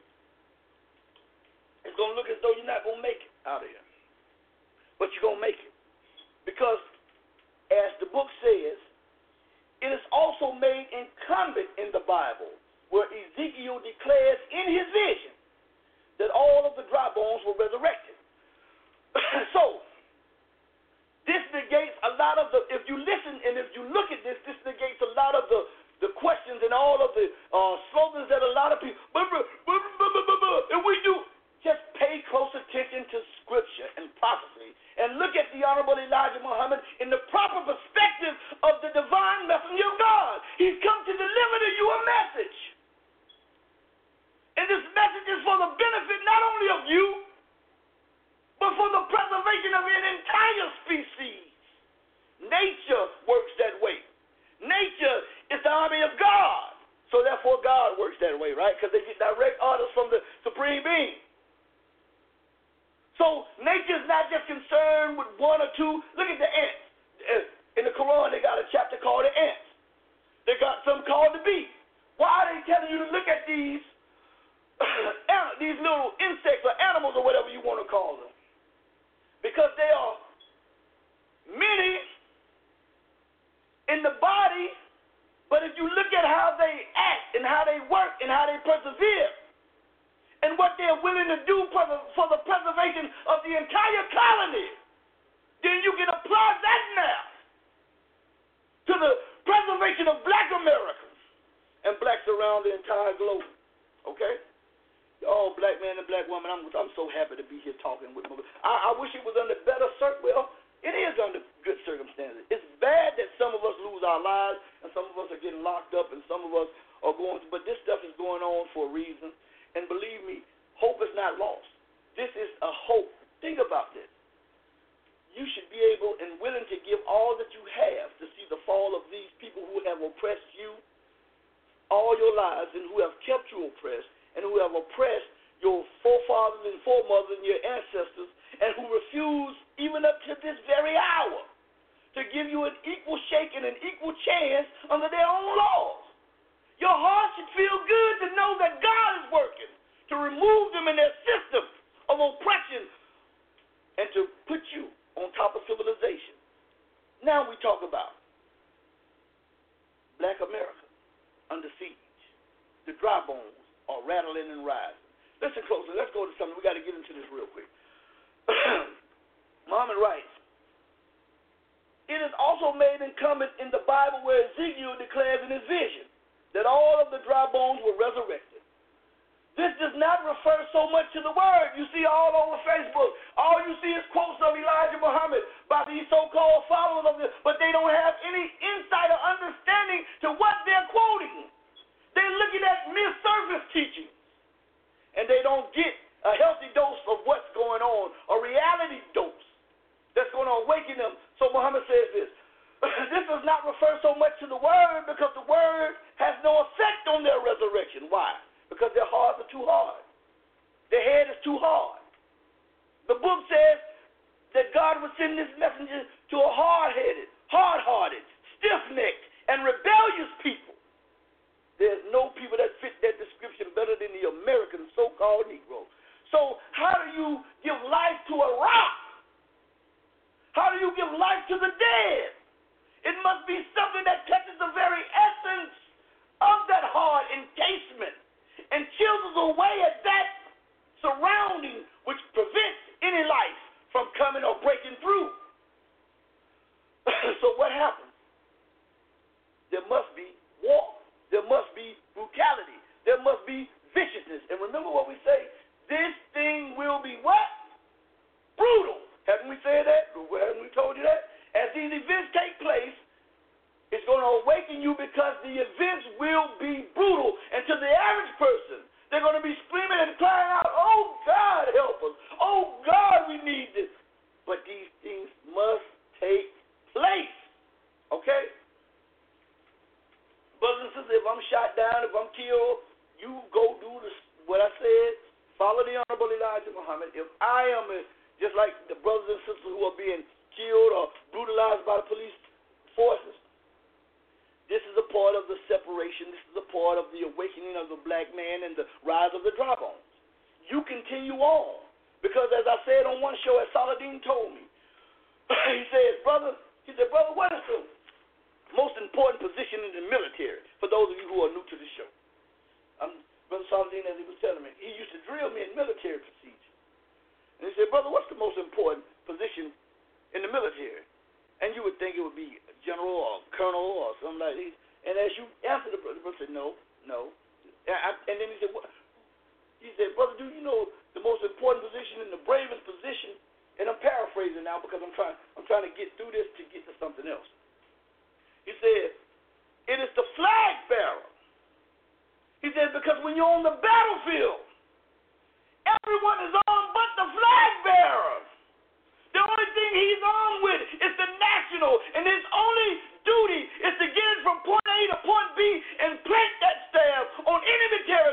It's going to look as though you're not going to make it out of here. But you're going to make it. Because, as the book says, it is also made incumbent in the Bible where Ezekiel declares in his vision that all of the dry bones were resurrected. So, this negates a lot of the, if you listen and if you look at this, this negates a lot of the, the questions and all of the uh, slogans that a lot of people, and we do, just pay close attention to scripture and prophecy and look at the Honorable Elijah Muhammad in the proper perspective of the divine messenger of God. He's come to deliver to you a message. And this message is for the benefit not only of you, but for the preservation of an entire species. Nature works that way. Nature is the that way, right? Because they get direct orders from the Supreme Being. So nature is not just concerned with one or two. Look at the ants. In the Quran, they got a chapter called the ants. They got something called the bee. Why are they telling you to look at these, these little insects or animals or whatever you want to call them? Because they are many in the body, but if you look at how they act and how they work and how they persevere, and what they're willing to do for the, for the preservation of the entire colony, then you can apply that now to the preservation of black Americans and blacks around the entire globe. Okay? Oh, black man and black woman, I'm, I'm so happy to be here talking with them. I, I wish it was under better circumstances. Well, it is under good circumstances. It's bad that some of us lose our lives and some of us are getting locked up and some of us are going through, but this stuff is going on for a reason. And believe me, hope is not lost. This is a hope. Think about this. You should be able and willing to give all that you have to see the fall of these people who have oppressed you all your lives and who have kept you oppressed and who have oppressed your forefathers and foremothers and your ancestors and who refuse, even up to this very hour, to give you an equal shake and an equal chance under their own laws. Your heart should feel good to know that God is working to remove them in their system of oppression and to put you on top of civilization. Now we talk about black America under siege. The dry bones are rattling and rising. Listen closely. Let's go to something. We got to get into this real quick. Muhammad writes, it is also made incumbent in the Bible where Ezekiel declares in his vision that all of the dry bones were resurrected. This does not refer so much to the word you see all over Facebook. All you see is quotes of Elijah Muhammad by these so-called followers of this, but they don't have any insight or understanding to what they're quoting. They're looking at mere surface teaching, and they don't get a healthy dose of what's going on, a reality dose that's going to awaken them. So Muhammad says this. This does not refer so much to the word because the word has no effect on their resurrection. Why? Because their hearts are too hard. Their head is too hard. The book says that God would send this messenger to a hard-headed, hard-hearted, stiff-necked, and rebellious people. There's no people that fit that description better than the American so-called Negro. So how do you give life to a rock? How do you give life to the dead? It must be something that touches the very essence of that hard encasement and chisels away at that surrounding which prevents any life from coming or breaking through. So what happens? There must be war. There must be brutality. There must be viciousness. And remember what we say, this thing will be what? Brutal. Haven't we said that? Haven't we told you that? As these events take place, it's going to awaken you because the events will be brutal. And to the average person, they're going to be screaming and crying out, oh, God, help us. Oh, God, we need this. But these things must take place. Okay? Brothers and sisters, if I'm shot down, if I'm killed, you go do this, what I said. Follow the Honorable Elijah Muhammad. If I am, a, just like the brothers and sisters who are being killed or brutalized by the police forces, this is a part of the separation. This is a part of the awakening of the black man and the rise of the dry bones. You continue on. Because as I said on one show, as Saladin told me, he said, brother, he said, brother, what is the most important position in the military? For those of you who are new to the show. Um, Brother Saladin, as he was telling me, he used to drill me in military procedure. And he said, brother, what's the most important position in the military? And you would think it would be general or colonel or something like that. And as you answered the brother, the brother said, no, no. And, I, and then he said, what? He said, brother, do you know the most important position and the bravest position? And I'm paraphrasing now because I'm trying, I'm trying to get through this to get to something else. He said, it is the flag bearer. He said, because when you're on the battlefield, everyone is on but the flag bearer. The only thing he's on with is the national, and his only duty is to get it from point A to point B and plant that staff on enemy territory.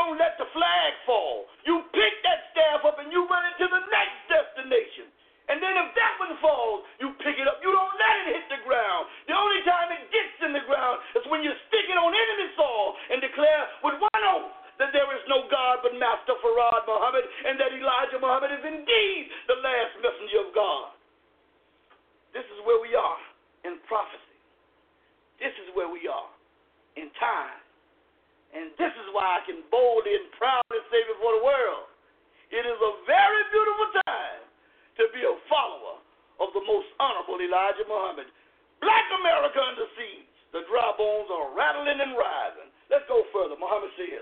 don't let the flag fall. You pick that staff up and you run it to the next destination. And then if that one falls, you pick it up. You don't let it hit the ground. The only time it gets in the ground is when you stick it on enemy soil and declare with one oath that there is no God but Master Farad Muhammad, and that Elijah Muhammad is indeed the last messenger of God. This is where we are in prophecy. This is where we are in time. And this is why I can boldly and proudly say before the world, it is a very beautiful time to be a follower of the most honorable Elijah Muhammad. Black America under siege. The dry bones are rattling and rising. Let's go further. Muhammad says,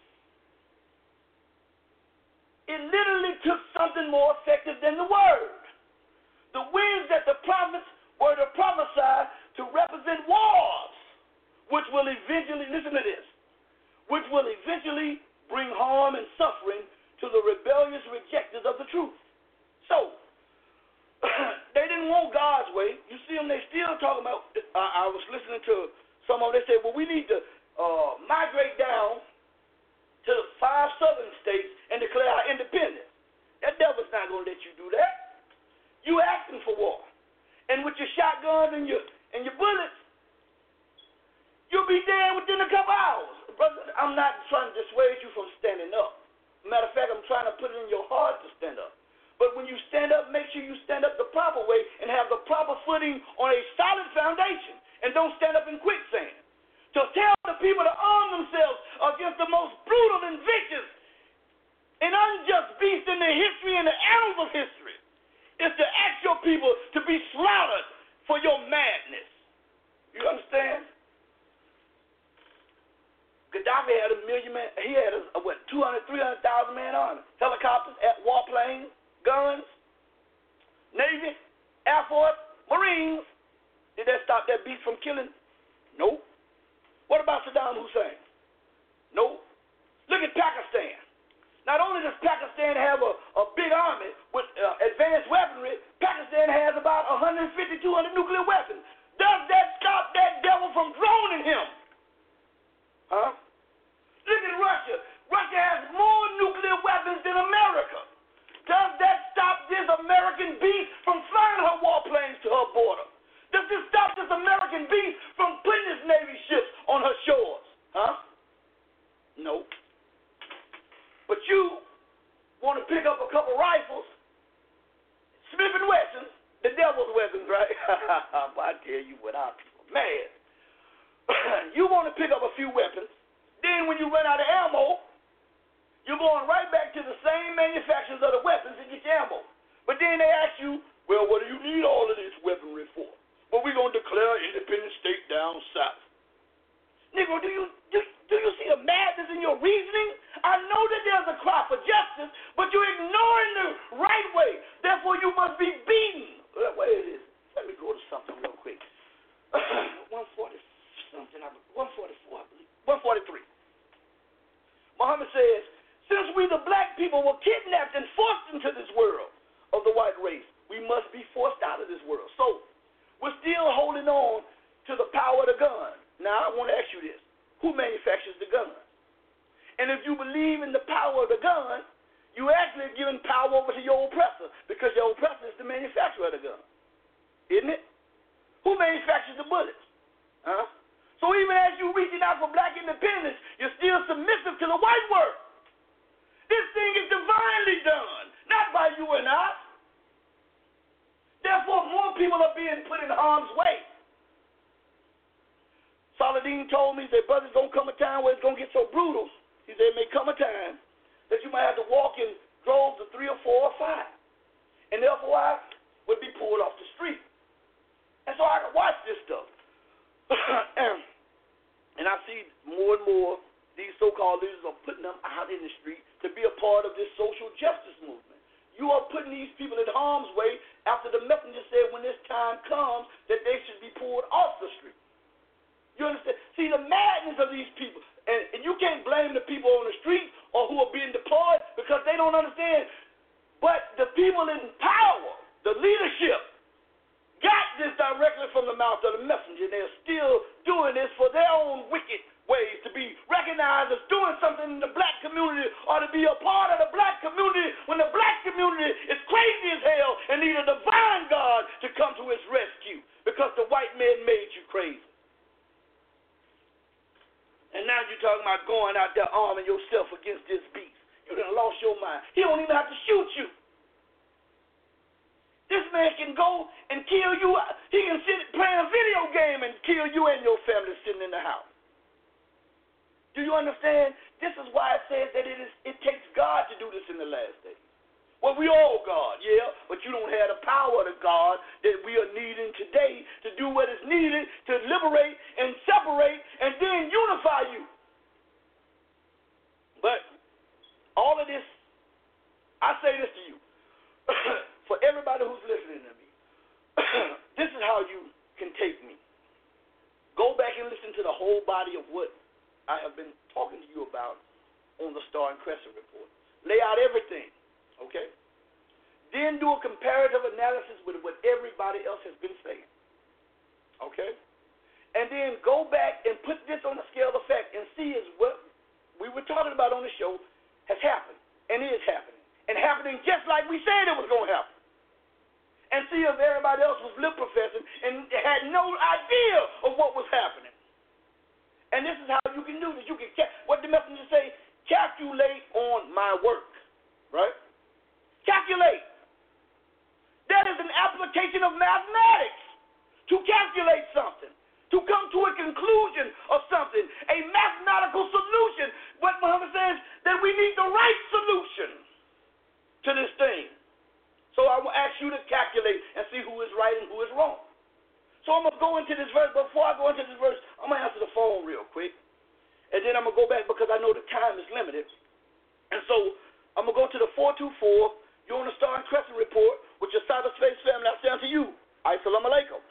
it literally took something more effective than the word. The winds that the prophets were to prophesy to represent wars, which will eventually, listen to this, which will eventually bring harm and suffering to the rebellious rejectors of the truth. So, they didn't want God's way. You see them, they still talking about, uh, I was listening to some of them, they said, well, we need to uh, migrate down to the five southern states and declare our independence. That devil's not going to let you do that. You asking for war. And with your shotguns and your, and your bullets, you'll be dead within a couple hours. Brother, I'm not trying to dissuade you from standing up. Matter of fact, I'm trying to put it in your heart to stand up. But when you stand up, make sure you stand up the proper way and have the proper footing on a solid foundation. And don't stand up in quicksand. To tell the people to arm themselves against the most brutal and vicious and unjust beast in the history and the annals of history is to ask your people to be slaughtered for your madness. You understand? Gaddafi had a million man, he had a, a what, two hundred, three hundred thousand man army. Helicopters, warplanes, guns, Navy, Air Force, Marines. Did that stop that beast from killing? Nope. What about Saddam Hussein? Nope. Look at Pakistan. Not only does Pakistan have a, a big army with uh, advanced weaponry, Pakistan has about one hundred fifty, two hundred nuclear weapons. Does that stop that devil from droning him? Huh? Look at Russia. Russia has more nuclear weapons than America. Does that stop this American beast from flying her warplanes to her border? Does this stop this American beast from putting his Navy ships on her shores? Huh? Nope. But you want to pick up a couple rifles, Smith and Wesson, the devil's weapons, right? I tell you what, I'm mad. You want to pick up a few weapons, then when you run out of ammo, you're going right back to the same manufacturers of the weapons and get your ammo. But then they ask you, well, what do you need all of this weaponry for? Well, we're going to declare an independent state down south. Negro, do you, do, do you see the madness in your reasoning? I know that there's a cry for justice, but you're ignoring the right way. Therefore, you must be beaten. What is it? Let me go to something real quick. one forty something, one forty-four, I believe. one forty-three. Muhammad says, since we the black people were kidnapped and forced into this world of the white race, we must be forced out of this world. So, we're still holding on to the power of the gun. Now, I want to ask you this. Who manufactures the gun? And if you believe in the power of the gun, you actually are giving power over to your oppressor because your oppressor is the manufacturer of the gun. Isn't it? Who manufactures the bullets? Huh? So even as you're reaching out for black independence, you're still submissive to the white world. This thing is divinely done, not by you and I. Therefore, more people are being put in harm's way. Saladin told me, he said, brother, it's going to come a time where it's going to get so brutal. He said, it may come a time that you might have to walk in droves of three or four or five. And therefore, I would be pulled off the street. And so I could watch this stuff. and, and I see more and more these so-called leaders are putting them out in the street to be a part of this social justice movement. You are putting these people in harm's way after the messenger said when this time comes that they should be pulled off the street. You understand? See the madness of these people. And, and you can't blame the people on the street or who are being deployed because they don't understand. But the people in power, the leadership, got this directly from the mouth of the messenger. And they're still doing this for their own wicked ways to be recognized as doing something in the black community or to be a part of the black community when the black community is crazy as hell and need a divine God to come to its rescue because the white man made you crazy. And now you're talking about going out there arming yourself against this beast. You done lost your mind. He don't even have to shoot you. This man can go and kill you. He can sit playing a video game and kill you and your family sitting in the house. Do you understand? This is why it says that it is. It takes God to do this in the last days. Well, we all God, yeah, but you don't have the power of God that we are needing today to do what is needed to liberate and separate and then unify you. But all of this, I say this to you, for everybody who's listening to me, this is how you can take me. Go back and listen to the whole body of what I have been talking to you about on the Star and Crescent Report. Lay out everything, okay? Then do a comparative analysis with what everybody else has been saying, okay? And then go back and put this on a scale of fact and see is what we were talking about on the show has happened and is happening. And happening just like we said it was going to happen. And see if everybody else was lip professing and had no idea of what was happening. And this is how you can do this. You can, what the messenger say, calculate on my work, right? Calculate. That is an application of mathematics to calculate something, to come to a conclusion of something, a mathematical solution. What Muhammad says, that we need the right solution to this thing. So I will ask you to calculate and see who is right and who is wrong. So I'm going to go into this verse. Before I go into this verse, I'm going to answer the phone real quick. And then I'm going to go back because I know the time is limited. And so I'm going to go to the four two four. You're on the Star and Crescent Report with your cyberspace family. I stand to you. Assalamu alaikum.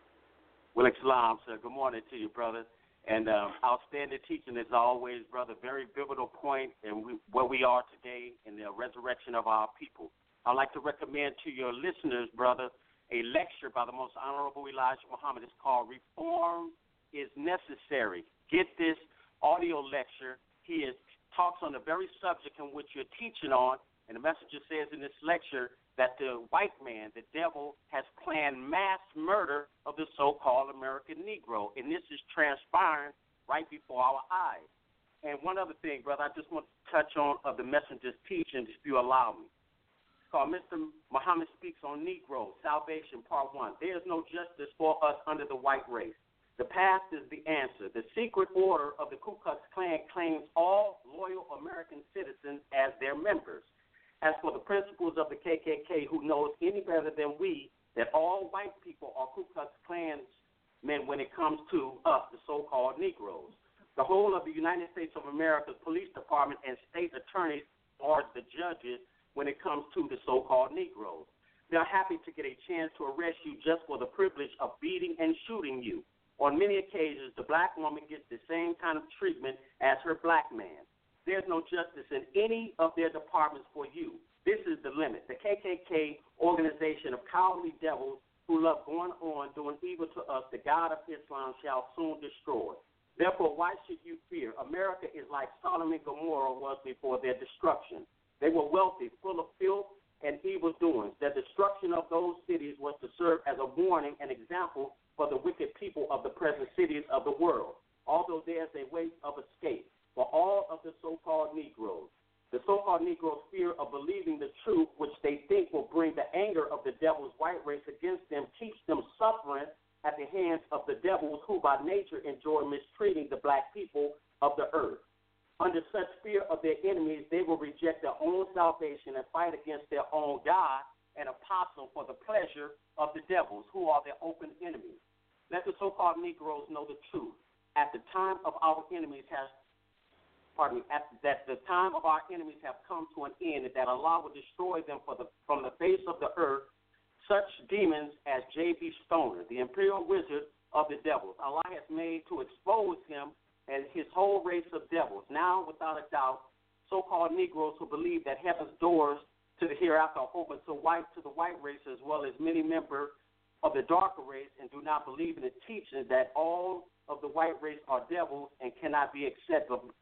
Well, salam, sir. Good morning to you, brother. And uh, outstanding teaching as always, brother. Very pivotal point in we, where we are today in the resurrection of our people. I'd like to recommend to your listeners, brother, a lecture by the most honorable Elijah Muhammad. It's called Reform is Necessary. Get this audio lecture. He is, talks on the very subject in which you're teaching on, and the messenger says in this lecture that the white man, the devil, has planned mass murder of the so-called American Negro, and this is transpiring right before our eyes. And one other thing, brother, I just want to touch on of the messenger's teachings, if you allow me. Called Mister Muhammad Speaks on Negro, Salvation, Part one. There is no justice for us under the white race. The past is the answer. The secret order of the Ku Klux Klan claims all loyal American citizens as their members. As for the principles of the K K K, who knows any better than we that all white people are Ku Klux Klansmen when it comes to us, the so-called Negroes. The whole of the United States of America's police department and state attorneys are the judges when it comes to the so-called Negroes. They are happy to get a chance to arrest you just for the privilege of beating and shooting you. On many occasions, the black woman gets the same kind of treatment as her black man. There's no justice in any of their departments for you. This is the limit. The K K K organization of cowardly devils who love going on doing evil to us, the God of Islam shall soon destroy. Therefore, why should you fear? America is like Sodom and Gomorrah was before their destruction. They were wealthy, full of filth and evil doings. The destruction of those cities was to serve as a warning and example for the wicked people of the present cities of the world, although there's a way of escape for all of the so-called Negroes. The so-called Negroes' fear of believing the truth, which they think will bring the anger of the devil's white race against them, keeps them suffering at the hands of the devils who by nature enjoy mistreating the black people of the earth. Under such fear of their enemies, they will reject their own salvation and fight against their own God and apostle for the pleasure of the devils, who are their open enemies. Let the so-called Negroes know the truth. At the time of our enemies has, pardon me, at that the time of our enemies have come to an end, and that Allah will destroy them for the, from the face of the earth, such demons as J B Stoner, the imperial wizard of the devils. Allah has made to expose him and his whole race of devils. Now, without a doubt, so-called Negroes who believe that heaven's doors to the hereafter are open to white to the white race, as well as many members of the darker race, and do not believe in the teaching that all of the white race are devils and cannot be accepted,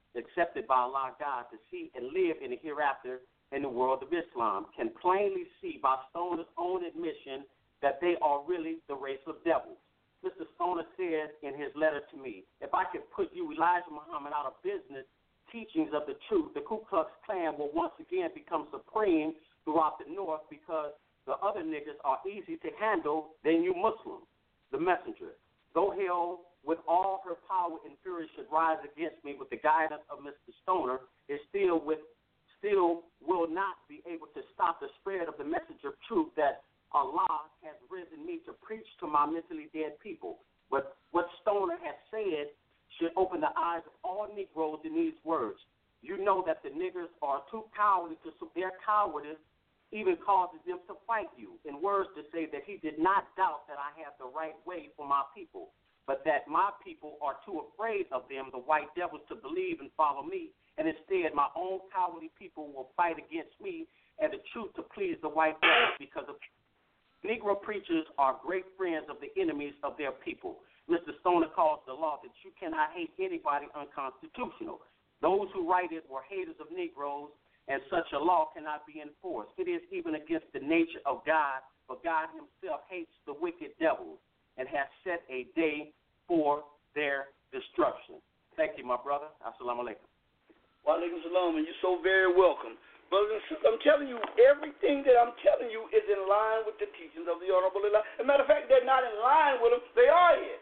accepted by Allah God to see and live in the hereafter in the world of Islam, can plainly see by Stoner's own admission that they are really the race of devils. Mister Stoner said in his letter to me, if I could put you, Elijah Muhammad, out of business, teachings of the truth, the Ku Klux Klan will once again become supreme throughout the North because the other niggas are easy to handle than you Muslims. The messenger, though hell with all her power and fury should rise against me with the guidance of Mister Stoner, is still with still will not be able to stop the spread of the message of truth that Allah has risen me to preach to my mentally dead people. But what Stoner has said should open the eyes of all Negroes in these words. You know that the niggers are too cowardly to their cowardice even causes them to fight you. In words to say that he did not doubt that I have the right way for my people, but that my people are too afraid of them, the white devils, to believe and follow me, and instead my own cowardly people will fight against me and the truth to please the white devils because of Negro preachers are great friends of the enemies of their people. Mister Stoner calls the law that you cannot hate anybody unconstitutional. Those who write it were haters of Negroes, and such a law cannot be enforced. It is even against the nature of God, for God himself hates the wicked devils and has set a day for their destruction. Thank you, my brother. Assalamu alaikum. Wa alaikum salam, and you're so very welcome. Brothers and sisters, I'm telling you, everything that I'm telling you is in line with the teachings of the Honorable Elijah. As a matter of fact, they're not in line with them. They are here.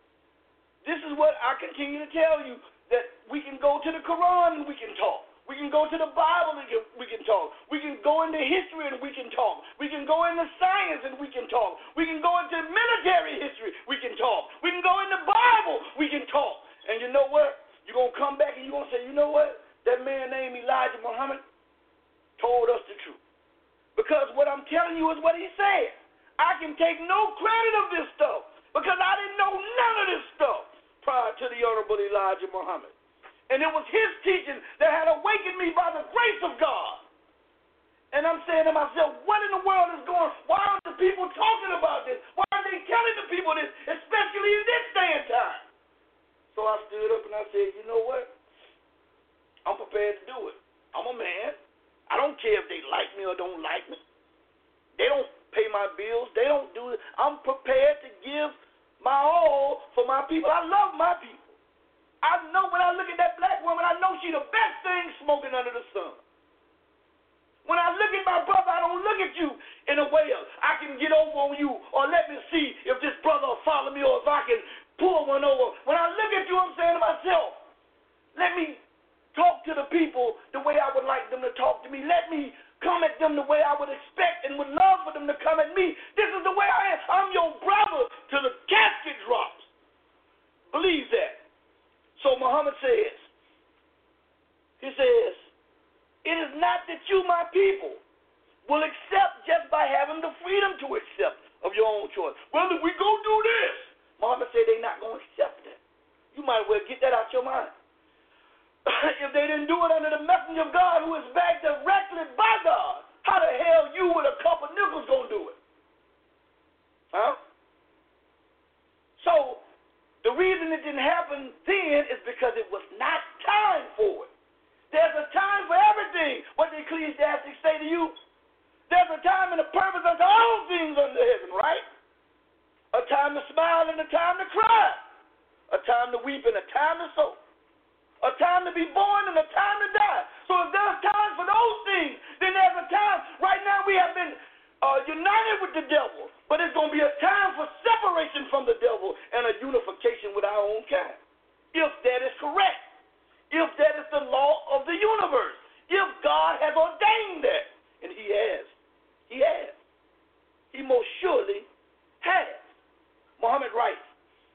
This is what I continue to tell you, that we can go to the Quran and we can talk. We can go to the Bible and we can talk. We can go into history and we can talk. We can go into science and we can talk. We can go into military history, we can talk. We can go into Bible, we can talk. And you know what? You're going to come back and you're going to say, you know what? That man named Elijah Muhammad told us the truth. Because what I'm telling you is what he said. I can take no credit of this stuff because I didn't know none of this stuff prior to the Honorable Elijah Muhammad. And it was his teaching that had awakened me by the grace of God. And I'm saying to myself, what in the world is going on? Why are the people talking about this? Why are they telling the people this, especially in this day and time? So I stood up and I said, you know what? I'm prepared to do it. I'm a man. I don't care if they like me or don't like me. They don't pay my bills. They don't do it. I'm prepared to give my all for my people. I love my people. I know when I look at that black woman, I know she's the best thing smoking under the sun. When I look at my brother, I don't look at you in a way of I can get over on you or let me see if this brother will follow me or if I can pull one over. When I look at you, I'm saying to myself, let me talk to the people the way I would like them to talk to me. Let me come at them the way I would expect and would love for them to come at me. This is the way I am. I'm your brother till the casket drops. Believe that. So Muhammad says, he says, it is not that you, my people, will accept just by having the freedom to accept of your own choice. Well, if we go do this, Muhammad said they're not going to accept that. You might well get that out your mind. If they didn't do it under the messenger of God who is backed directly by God, how the hell you with a couple nickels gonna do it? Huh? So the reason it didn't happen then is because it was not time for it. There's a time for everything. What did Ecclesiastes say to you? There's a time and a purpose unto all things under heaven, right? A time to smile and a time to cry. A time to weep and a time to sow. A time to be born and a time to die. So if there's time for those things, then there's a time. Right now we have been uh, united with the devil, but it's going to be a time for separation from the devil and a unification with our own kind. If that is correct. If that is the law of the universe. If God has ordained that. And he has. He has. He most surely has. Muhammad writes,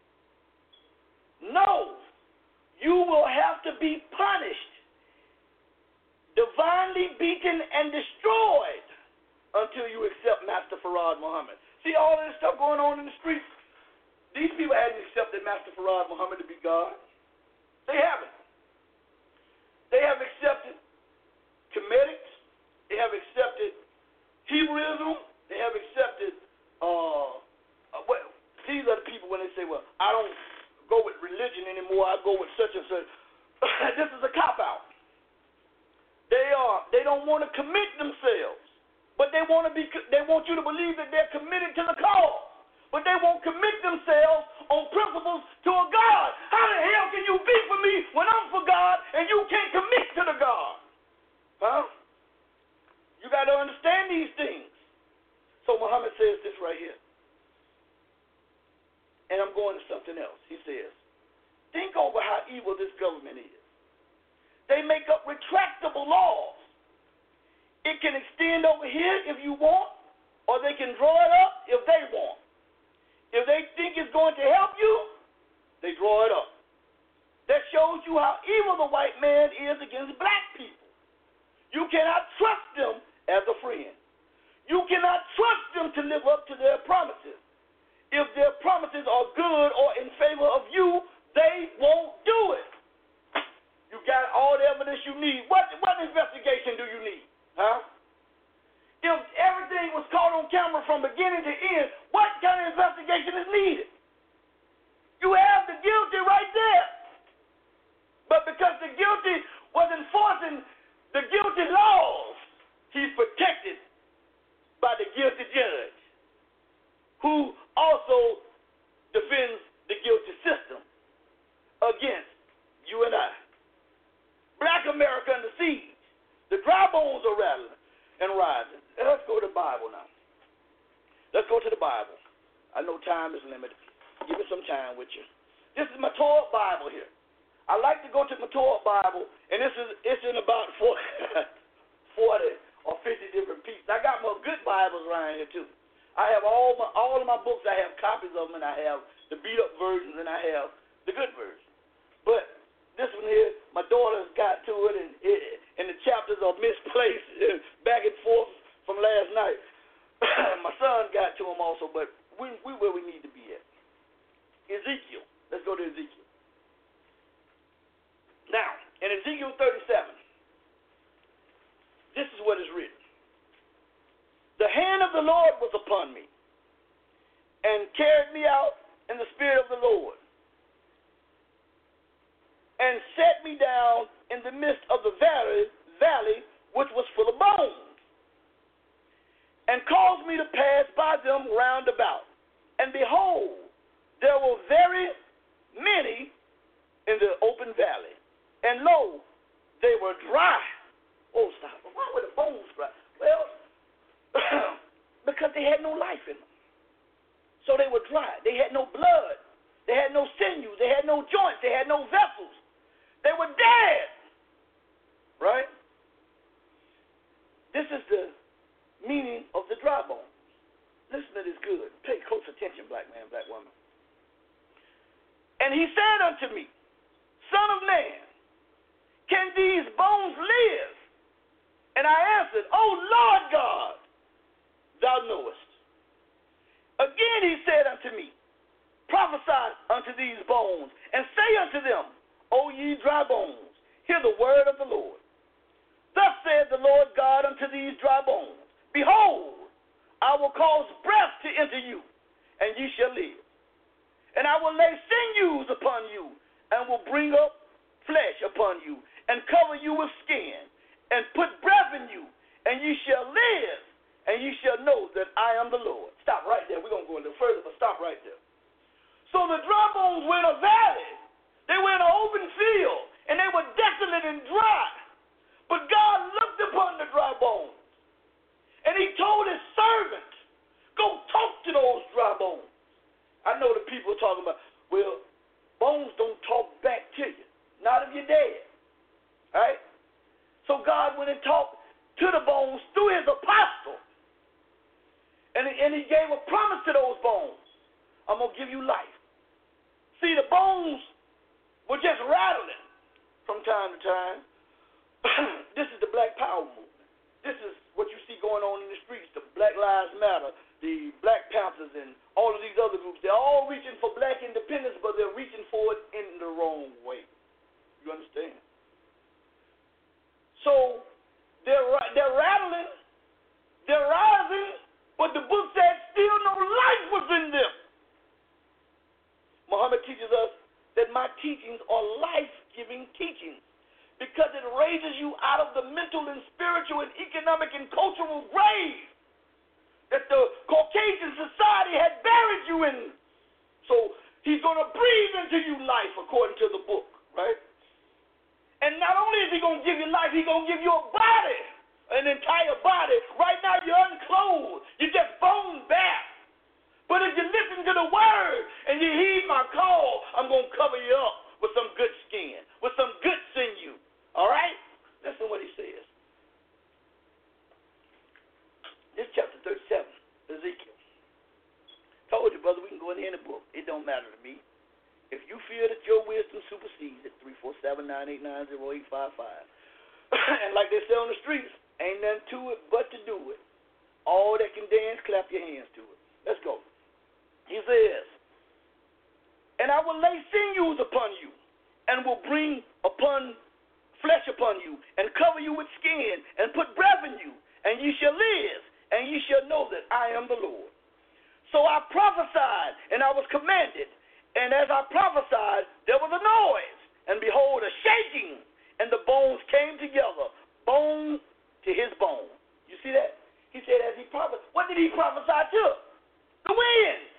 no. You will have to be punished, divinely beaten and destroyed until you accept Master Farad Muhammad. See all of this stuff going on in the streets? These people hadn't accepted Master Farad Muhammad to be God. They haven't. They have accepted Comedics. They have accepted Hebrewism. They have accepted, uh, uh, well, these are the people when they say, well, I don't go with religion anymore, I go with such and such. This is a cop they don't want to commit themselves, but they want to be. They want you to believe that they're committed to the cause, but they won't commit themselves on principles to a God. How the hell can you be for me when I'm for God and you can't commit to the God? Huh? You got to understand these things. So Muhammad says this right here. And I'm going to something else. He says, think over how evil this government is. They make up retractable laws. It can extend over here if you want, or they can draw it up if they want. If they think it's going to help you, they draw it up. That shows you how evil the white man is against black people. You cannot trust them as a friend. You cannot trust them to live up to their promises. If their promises are good or in favor of you, they won't do it. You got all the evidence you need. What, what investigation do you need? Huh? If everything was caught on camera from beginning to end, what kind of investigation is needed? You have the guilty right there. But because the guilty was enforcing the guilty laws, he's protected by the guilty judge, who also defends the guilty system against you and I. Black America under siege. The dry bones are rattling and rising. Let's go to the Bible now. Let's go to the Bible. I know time is limited. Give me some time with you. This is my Torah Bible here. I like to go to my Torah Bible, and this is it's in about forty or fifty different pieces. I got more good Bibles around here too. I have all my all of my books. I have copies of them, and I have the beat up versions, and I have the good version. But this one here, my daughter's got to it, and, it, and the chapters are misplaced back and forth from last night. My son got to them also, but we we where we need to be at. Ezekiel. Let's go to Ezekiel. Now, in Ezekiel thirty-seven, this is what is written. The hand of the Lord was upon me, and carried me out in the spirit of the Lord, and set me down in the midst of the valley, valley which was full of bones, and caused me to pass by them round about. And behold, there were very many in the open valley, and lo, they were dry. Oh, stop. Why were the bones dry? Well, because they had no life in them. So they were dry. They had no blood. They had no sinews. They had no joints. They had no vessels. They were dead. Right? This is the meaning of the dry bones. Listen to this good. Pay close attention, black man, black woman. And he said unto me, Son of man, can these bones live? And I answered, O Lord God, thou knowest. Again he said unto me, Prophesy unto these bones, and say unto them, O ye dry bones, hear the word of the Lord. Thus saith the Lord God unto these dry bones, Behold, I will cause breath to enter you, and ye shall live. And I will lay sinews upon you, and will bring up flesh upon you, and cover you with skin, and put breath in you, and ye shall live, and ye shall know that I am the Lord. Stop right there. We're going to go a little further, but stop right there. So the dry bones were in a valley. They were in an open field, and they were desolate and dry. But God looked upon the dry bones, and he told his servant, go talk to those dry bones. I know the people are talking about, well, bones don't talk back to you. Not if you're dead. All right? So God went and talked to the bones through his apostle. And, and he gave a promise to those bones. I'm going to give you life. See, the bones were just rattling from time to time. This is the Black Power movement. This is what you see going on in the streets, the Black Lives Matter, the Black Panthers, and all of these other groups. They're all reaching for black independence, but they're reaching for it in the wrong way. You understand? So they're, they're rattling, they're rising, but the book said still no life was in them. Muhammad teaches us that my teachings are life-giving teachings. because it raises you out of the mental and spiritual and economic and cultural grave that the Caucasian society had buried you in. So he's going to breathe into you life according to the book, right? And not only is he going to give you life, he's going to give you a body, an entire body. Right now you're unclothed. You're just bone bare. But if you listen to the word and you heed my call, I'm going to cover you up with some good skin, with some good sinew. All right? Listen what he says. This chapter thirty-seven, Ezekiel. Told you, brother, we can go in the book. It don't matter to me. If you feel that your wisdom supersedes it, three four seven, nine eight nine, zero eight five five. And like they say on the streets, ain't nothing to it but to do it. All that can dance, clap your hands to it. Let's go. He says, and I will lay sinews upon you, and will bring upon flesh upon you, and cover you with skin, and put breath in you, and ye shall live, and ye shall know that I am the Lord. So I prophesied, and I was commanded, and as I prophesied, there was a noise, and behold, a shaking, and the bones came together, bone to his bone. You see that? He said, as he prophesied, what did he prophesy to? The wind.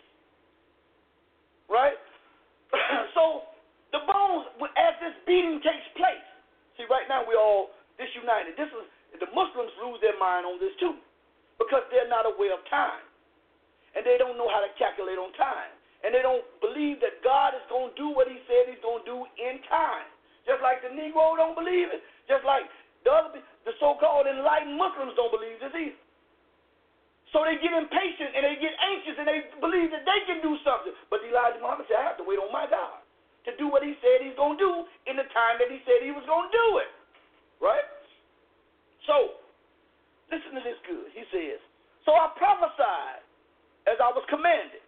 Right? So the bones, as this beating takes place, see, right now we're all disunited. This is the Muslims lose their mind on this too, because they're not aware of time, and they don't know how to calculate on time, and they don't believe that God is going to do what He said He's going to do in time. Just like the Negro don't believe it, just like the other, the so-called enlightened Muslims don't believe this either. So they get impatient and they get anxious and they believe that they can do something. But Elijah Muhammad said, I have to wait on my God to do what he said he's going to do in the time that he said he was going to do it. Right? So, listen to this good. He says, so I prophesied as I was commanded.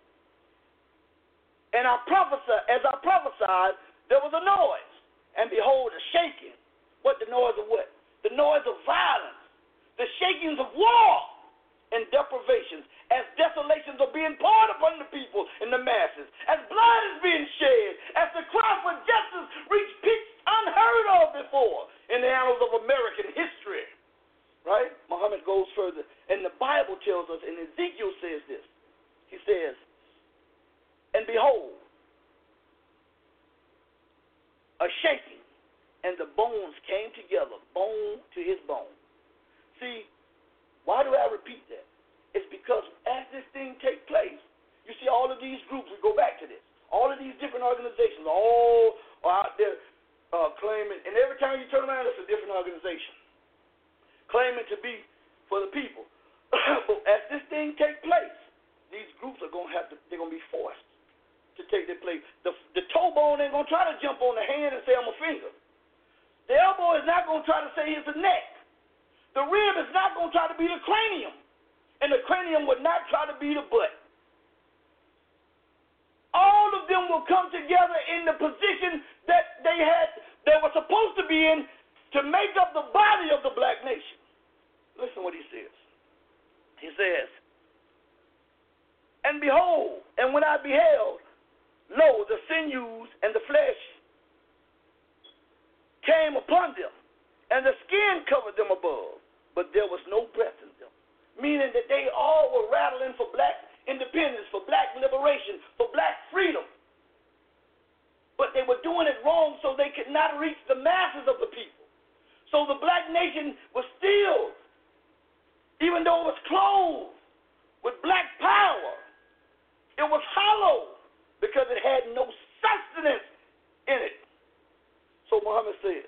And I prophesied, as I prophesied, there was a noise. And behold, a shaking. What the noise of what? The noise of violence. The shakings of war. And deprivations, as desolations are being poured upon the people and the masses, as blood is being shed, as the cry for justice reached peaks unheard of before in the annals of American history. Right? Muhammad goes further, and the Bible tells us, and Ezekiel says this. He says, and behold, a shaking, and the bones came together, bone to his bone. See, why do I repeat that? It's because as this thing takes place, you see all of these groups, we go back to this, all of these different organizations, all are out there uh, claiming, and every time you turn around, it's a different organization, claiming to be for the people. But as this thing takes place, these groups are going to have to, they're going to be forced to take their place. The, the toe bone ain't going to try to jump on the hand and say, I'm a finger. The elbow is not going to try to say, it's the neck. The rib is not going to try to be the cranium, and the cranium would not try to be the butt. All of them will come together in the position that they had, they were supposed to be in to make up the body of the black nation. Listen what he says. He says, and behold, and when I beheld, lo, the sinews and the flesh came upon them, and the skin covered them above, but there was no breath in them. Meaning that they all were rattling for black independence, for black liberation, for black freedom. But they were doing it wrong, so they could not reach the masses of the people. So the black nation was still, even though it was clothed with black power, it was hollow because it had no sustenance in it. So Muhammad says,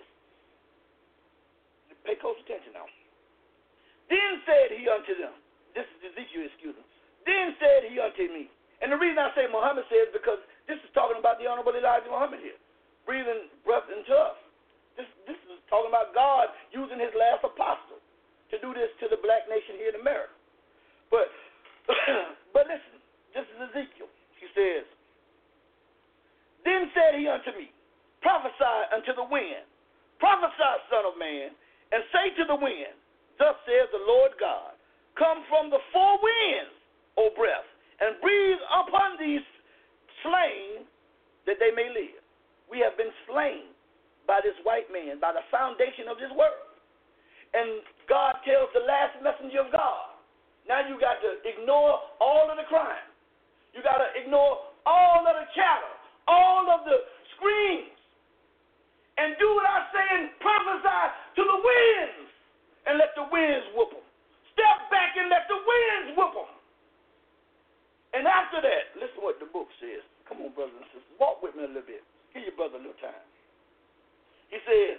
pay close attention now. Then said he unto them, this is Ezekiel, excuse me. Then said he unto me, and the reason I say Muhammad says because this is talking about the Honorable Elijah Muhammad here, breathing breath into us. This, this is talking about God using his last apostle to do this to the black nation here in America. But, but listen, this is Ezekiel. He says, then said he unto me, prophesy unto the wind, prophesy, son of man, and say to the wind, thus says the Lord God, come from the four winds, O breath, and breathe upon these slain that they may live. We have been slain by this white man, by the foundation of this world. And God tells the last messenger of God, now you got to ignore all of the crime. You got to ignore all of the chatter, all of the screams, and do what I say and prophesy to the winds and let the winds whoop them. Step back and let the winds whoop them. And after that, listen to what the book says. Come on, brothers and sisters. Walk with me a little bit. Give your brother a little time. He says,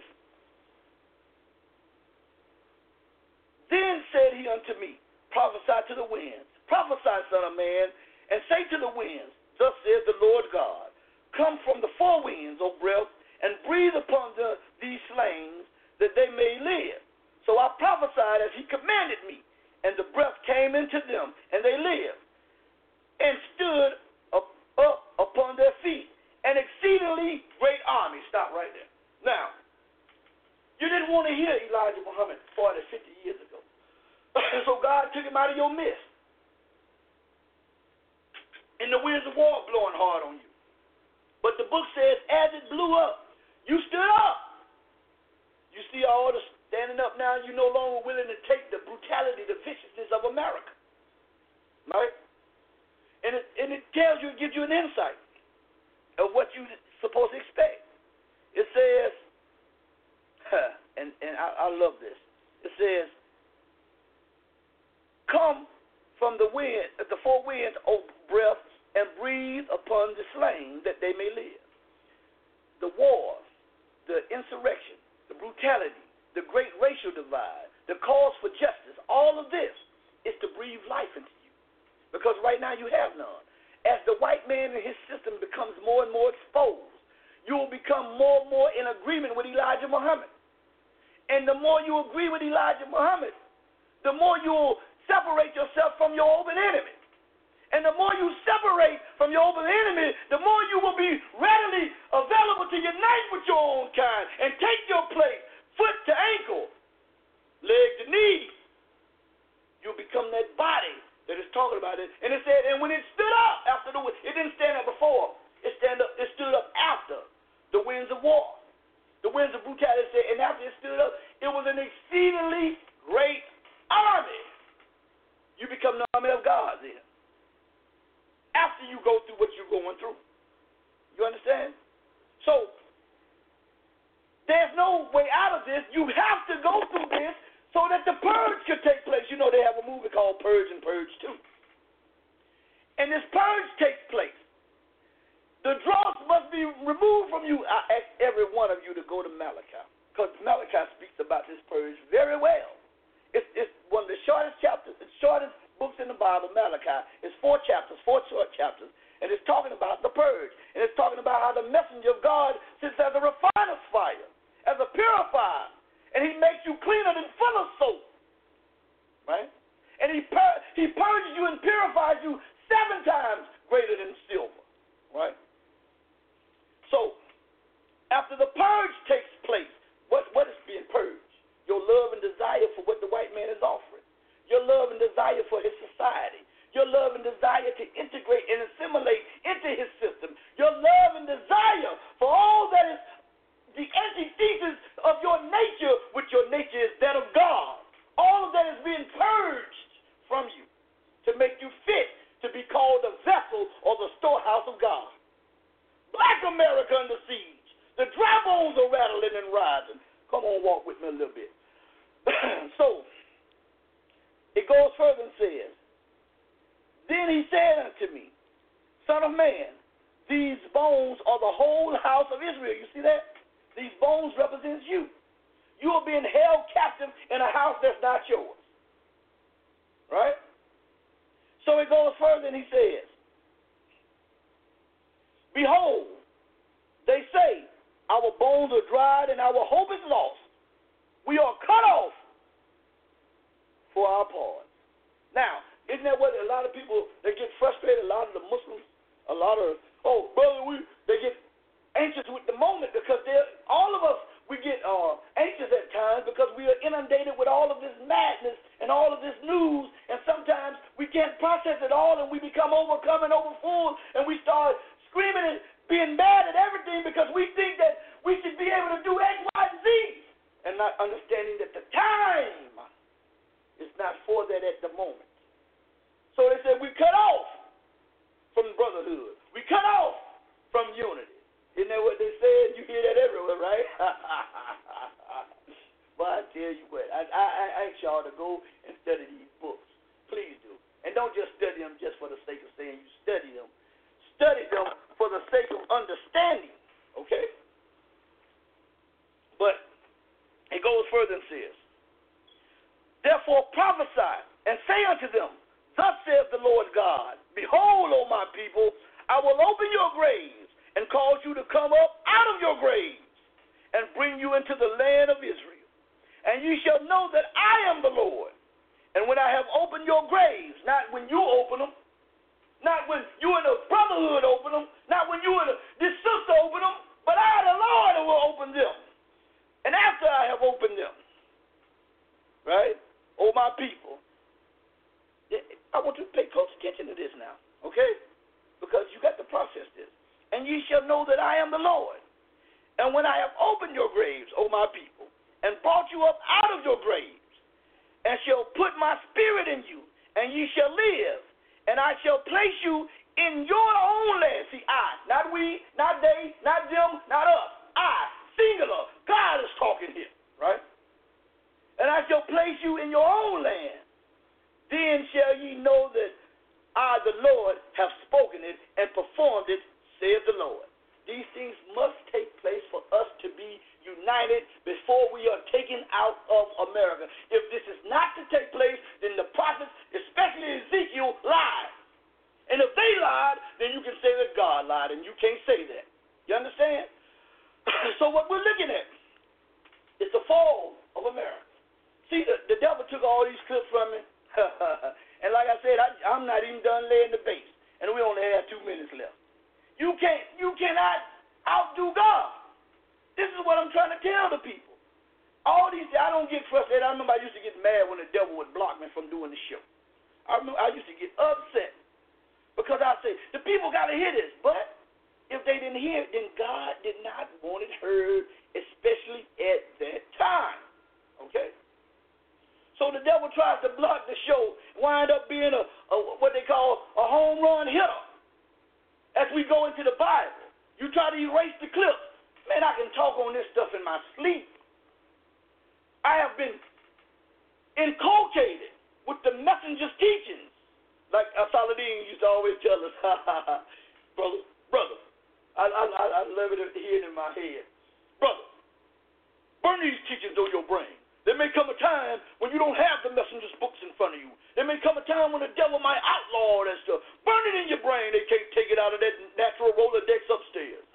then said he unto me, prophesy to the winds. Prophesy, son of man, and say to the winds, thus says the Lord God, come from the four winds, O breath, and breathe upon the, these slain, that they may live. So I prophesied as he commanded me, and the breath came into them, and they lived, and stood up, up upon their feet, an exceedingly great army. Stop right there. Now, you didn't want to hear Elijah Muhammad forty, fifty years ago. So God took him out of your midst. And the winds of war blowing hard on you. But the book says, as it blew up, you stood up. You see all the standing up now, you're no longer willing to take the brutality, the viciousness of America. Right? And it, and it tells you, it gives you an insight of what you're supposed to expect. It says, huh, and, and I, I love this. It says, come from the wind, the four winds, O breath, and breathe upon the slain that they may live. The wars, the insurrection, the brutality, the great racial divide, the cause for justice, all of this is to breathe life into you. Because right now you have none. As the white man and his system becomes more and more exposed, you will become more and more in agreement with Elijah Muhammad. And the more you agree with Elijah Muhammad, the more you will separate yourself from your open enemy. And the more you separate from your open enemy, the more you will be readily available to unite with your own kind and take your place, foot to ankle, leg to knee. You'll become that body that is talking about it. And it said, and when it stood up after the wind, it didn't stand up before. It stand up. It stood up after the winds of war, the winds of brutality. And after it stood up, it was an exceedingly great army. You become the army of God then. After you go through what you're going through. You understand? So, there's no way out of this. You have to go through this so that the purge could take place. You know, they have a movie called Purge and Purge two. And this purge takes place. The dross must be removed from you. I ask every one of you to go to Malachi, because Malachi speaks about this purge very well. It's, it's one of the shortest chapters, the shortest books in the Bible, Malachi. It's four chapters, four short chapters, and it's talking about the purge. And it's talking about how the messenger of God sits as a refiner's fire, as a purifier, and he makes you cleaner than full of soap, right? And he pur- he purges you and purifies you seven times greater than silver, right? So, after the purge takes place, what, what is being purged? Your love and desire for what the white man is offering. Your love and desire for his society. Your love and desire to integrate and assimilate into his system. Your love and desire for all that is the antithesis of your nature, which your nature is that of God. All of that is being purged from you to make you fit to be called the vessel or the storehouse of God. Black America under siege. The dry bones are rattling and rising. Come on, walk with me a little bit. So, it goes further and says, then he said unto me, Son of man, these bones are the whole house of Israel. You see that? These bones represent you. You are being held captive in a house that's not yours. Right? So it goes further and he says, behold, they say, our bones are dried and our hope is lost. We are cut off for our pardon. Now, isn't that what a lot of people, they get frustrated, a lot of the Muslims, a lot of, oh, brother, we, they get anxious with the moment because they're, all of us, we get uh, anxious at times because we are inundated with all of this madness and all of this news, and sometimes we can't process it all and we become overcome and overfull and we start screaming and being mad at everything because we think that we should be able going to do X, Y, Z, and not understanding that the time is not for that at the moment. So they said we cut off from brotherhood. We cut off from unity. Isn't that what they said? You hear that everywhere, right? But I tell you what, I, I, I ask y'all to go and study these books. Please do. And don't just study them just for the sake of saying you study them. Study them for the sake of understanding, okay? But it goes further and says, therefore prophesy and say unto them, thus saith the Lord God, behold, O my people, I will open your graves and cause you to come up out of your graves and bring you into the land of Israel. And you shall know that I am the Lord. And when I have opened your graves, not when you open them, not when you and the brotherhood open them, not when you and the, this sister open them, but I, the Lord, will open them. And after I have opened them, right, oh my people, I want you to pay close attention to this now, okay? Because you got to process this. And ye shall know that I am the Lord. And when I have opened your graves, O my people, and brought you up out of your graves, and shall put my spirit in you, and ye shall live, and I shall place you in your own land. See, I, not we, not they, not them, not us. I, singular. God is talking here, right? And I shall place you in your own land. Then shall ye know that I, the Lord, have spoken it and performed it, saith the Lord. These things must take place for us to be united before we are taken out of America. If this is not to take place, then the prophets, especially Ezekiel, lied. And if they lied, then you can say that God lied, and you can't say that. You understand? So what we're looking at is the fall of America. See, the, the devil took all these clips from me, and like I said, I, I'm not even done laying the base, and we only have two minutes left. You can't, you cannot outdo God. This is what I'm trying to tell the people. All these, I don't get frustrated. I remember I used to get mad when the devil would block me from doing the show. I remember I used to get upset because I say the people got to hear this. But if they didn't hear it, then God did not want it heard, especially at that time. Okay. So the devil tries to block the show, wind up being a, a what they call a home run hitter. As we go into the Bible, you try to erase the clips. Man, I can talk on this stuff in my sleep. I have been inculcated with the messenger's teachings. Like Saladin used to always tell us, brother, brother, I, I, I love it here in my head. Brother, burn these teachings on your brain. There may come a time when you don't have the messenger's books in front of you. There may come a time when the devil might outlaw that stuff. Burn it in your brain. They can't take it out of that natural Rolodex upstairs.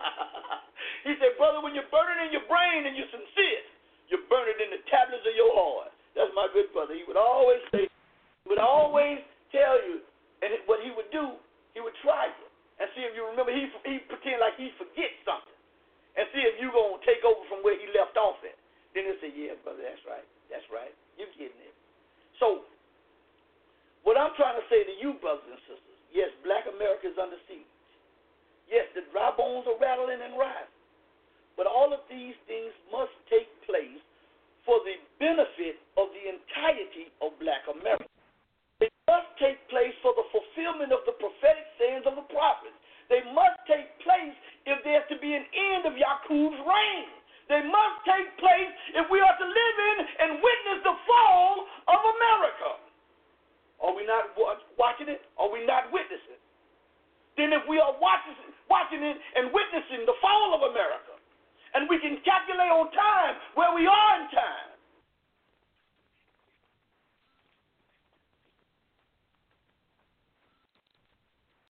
He said, brother, when you burn it in your brain and you're sincere, you burn it in the tablets of your heart. That's my good brother. He would always say, he would always tell you, and what he would do, he would try you and see if you remember. He he pretend like he forgets something and see if you're going to take over from where he left off at. Then he'll say, yeah, brother, that's right. That's right. You're getting it. So what I'm trying to say to you, brothers and sisters, yes, black America is under siege. Yes, the dry bones are rattling and rising. But all of these things must take place for the benefit of the entirety of black America. They must take place for the fulfillment of the prophetic sayings of the prophets. They must take place if there's to be an end of Yaakov's reign. They must take place if we are to live in and witness the fall of America. Are we not watching it? Are we not witnessing? Then if we are watching, watching it and witnessing the fall of America, and we can calculate on time where we are in time,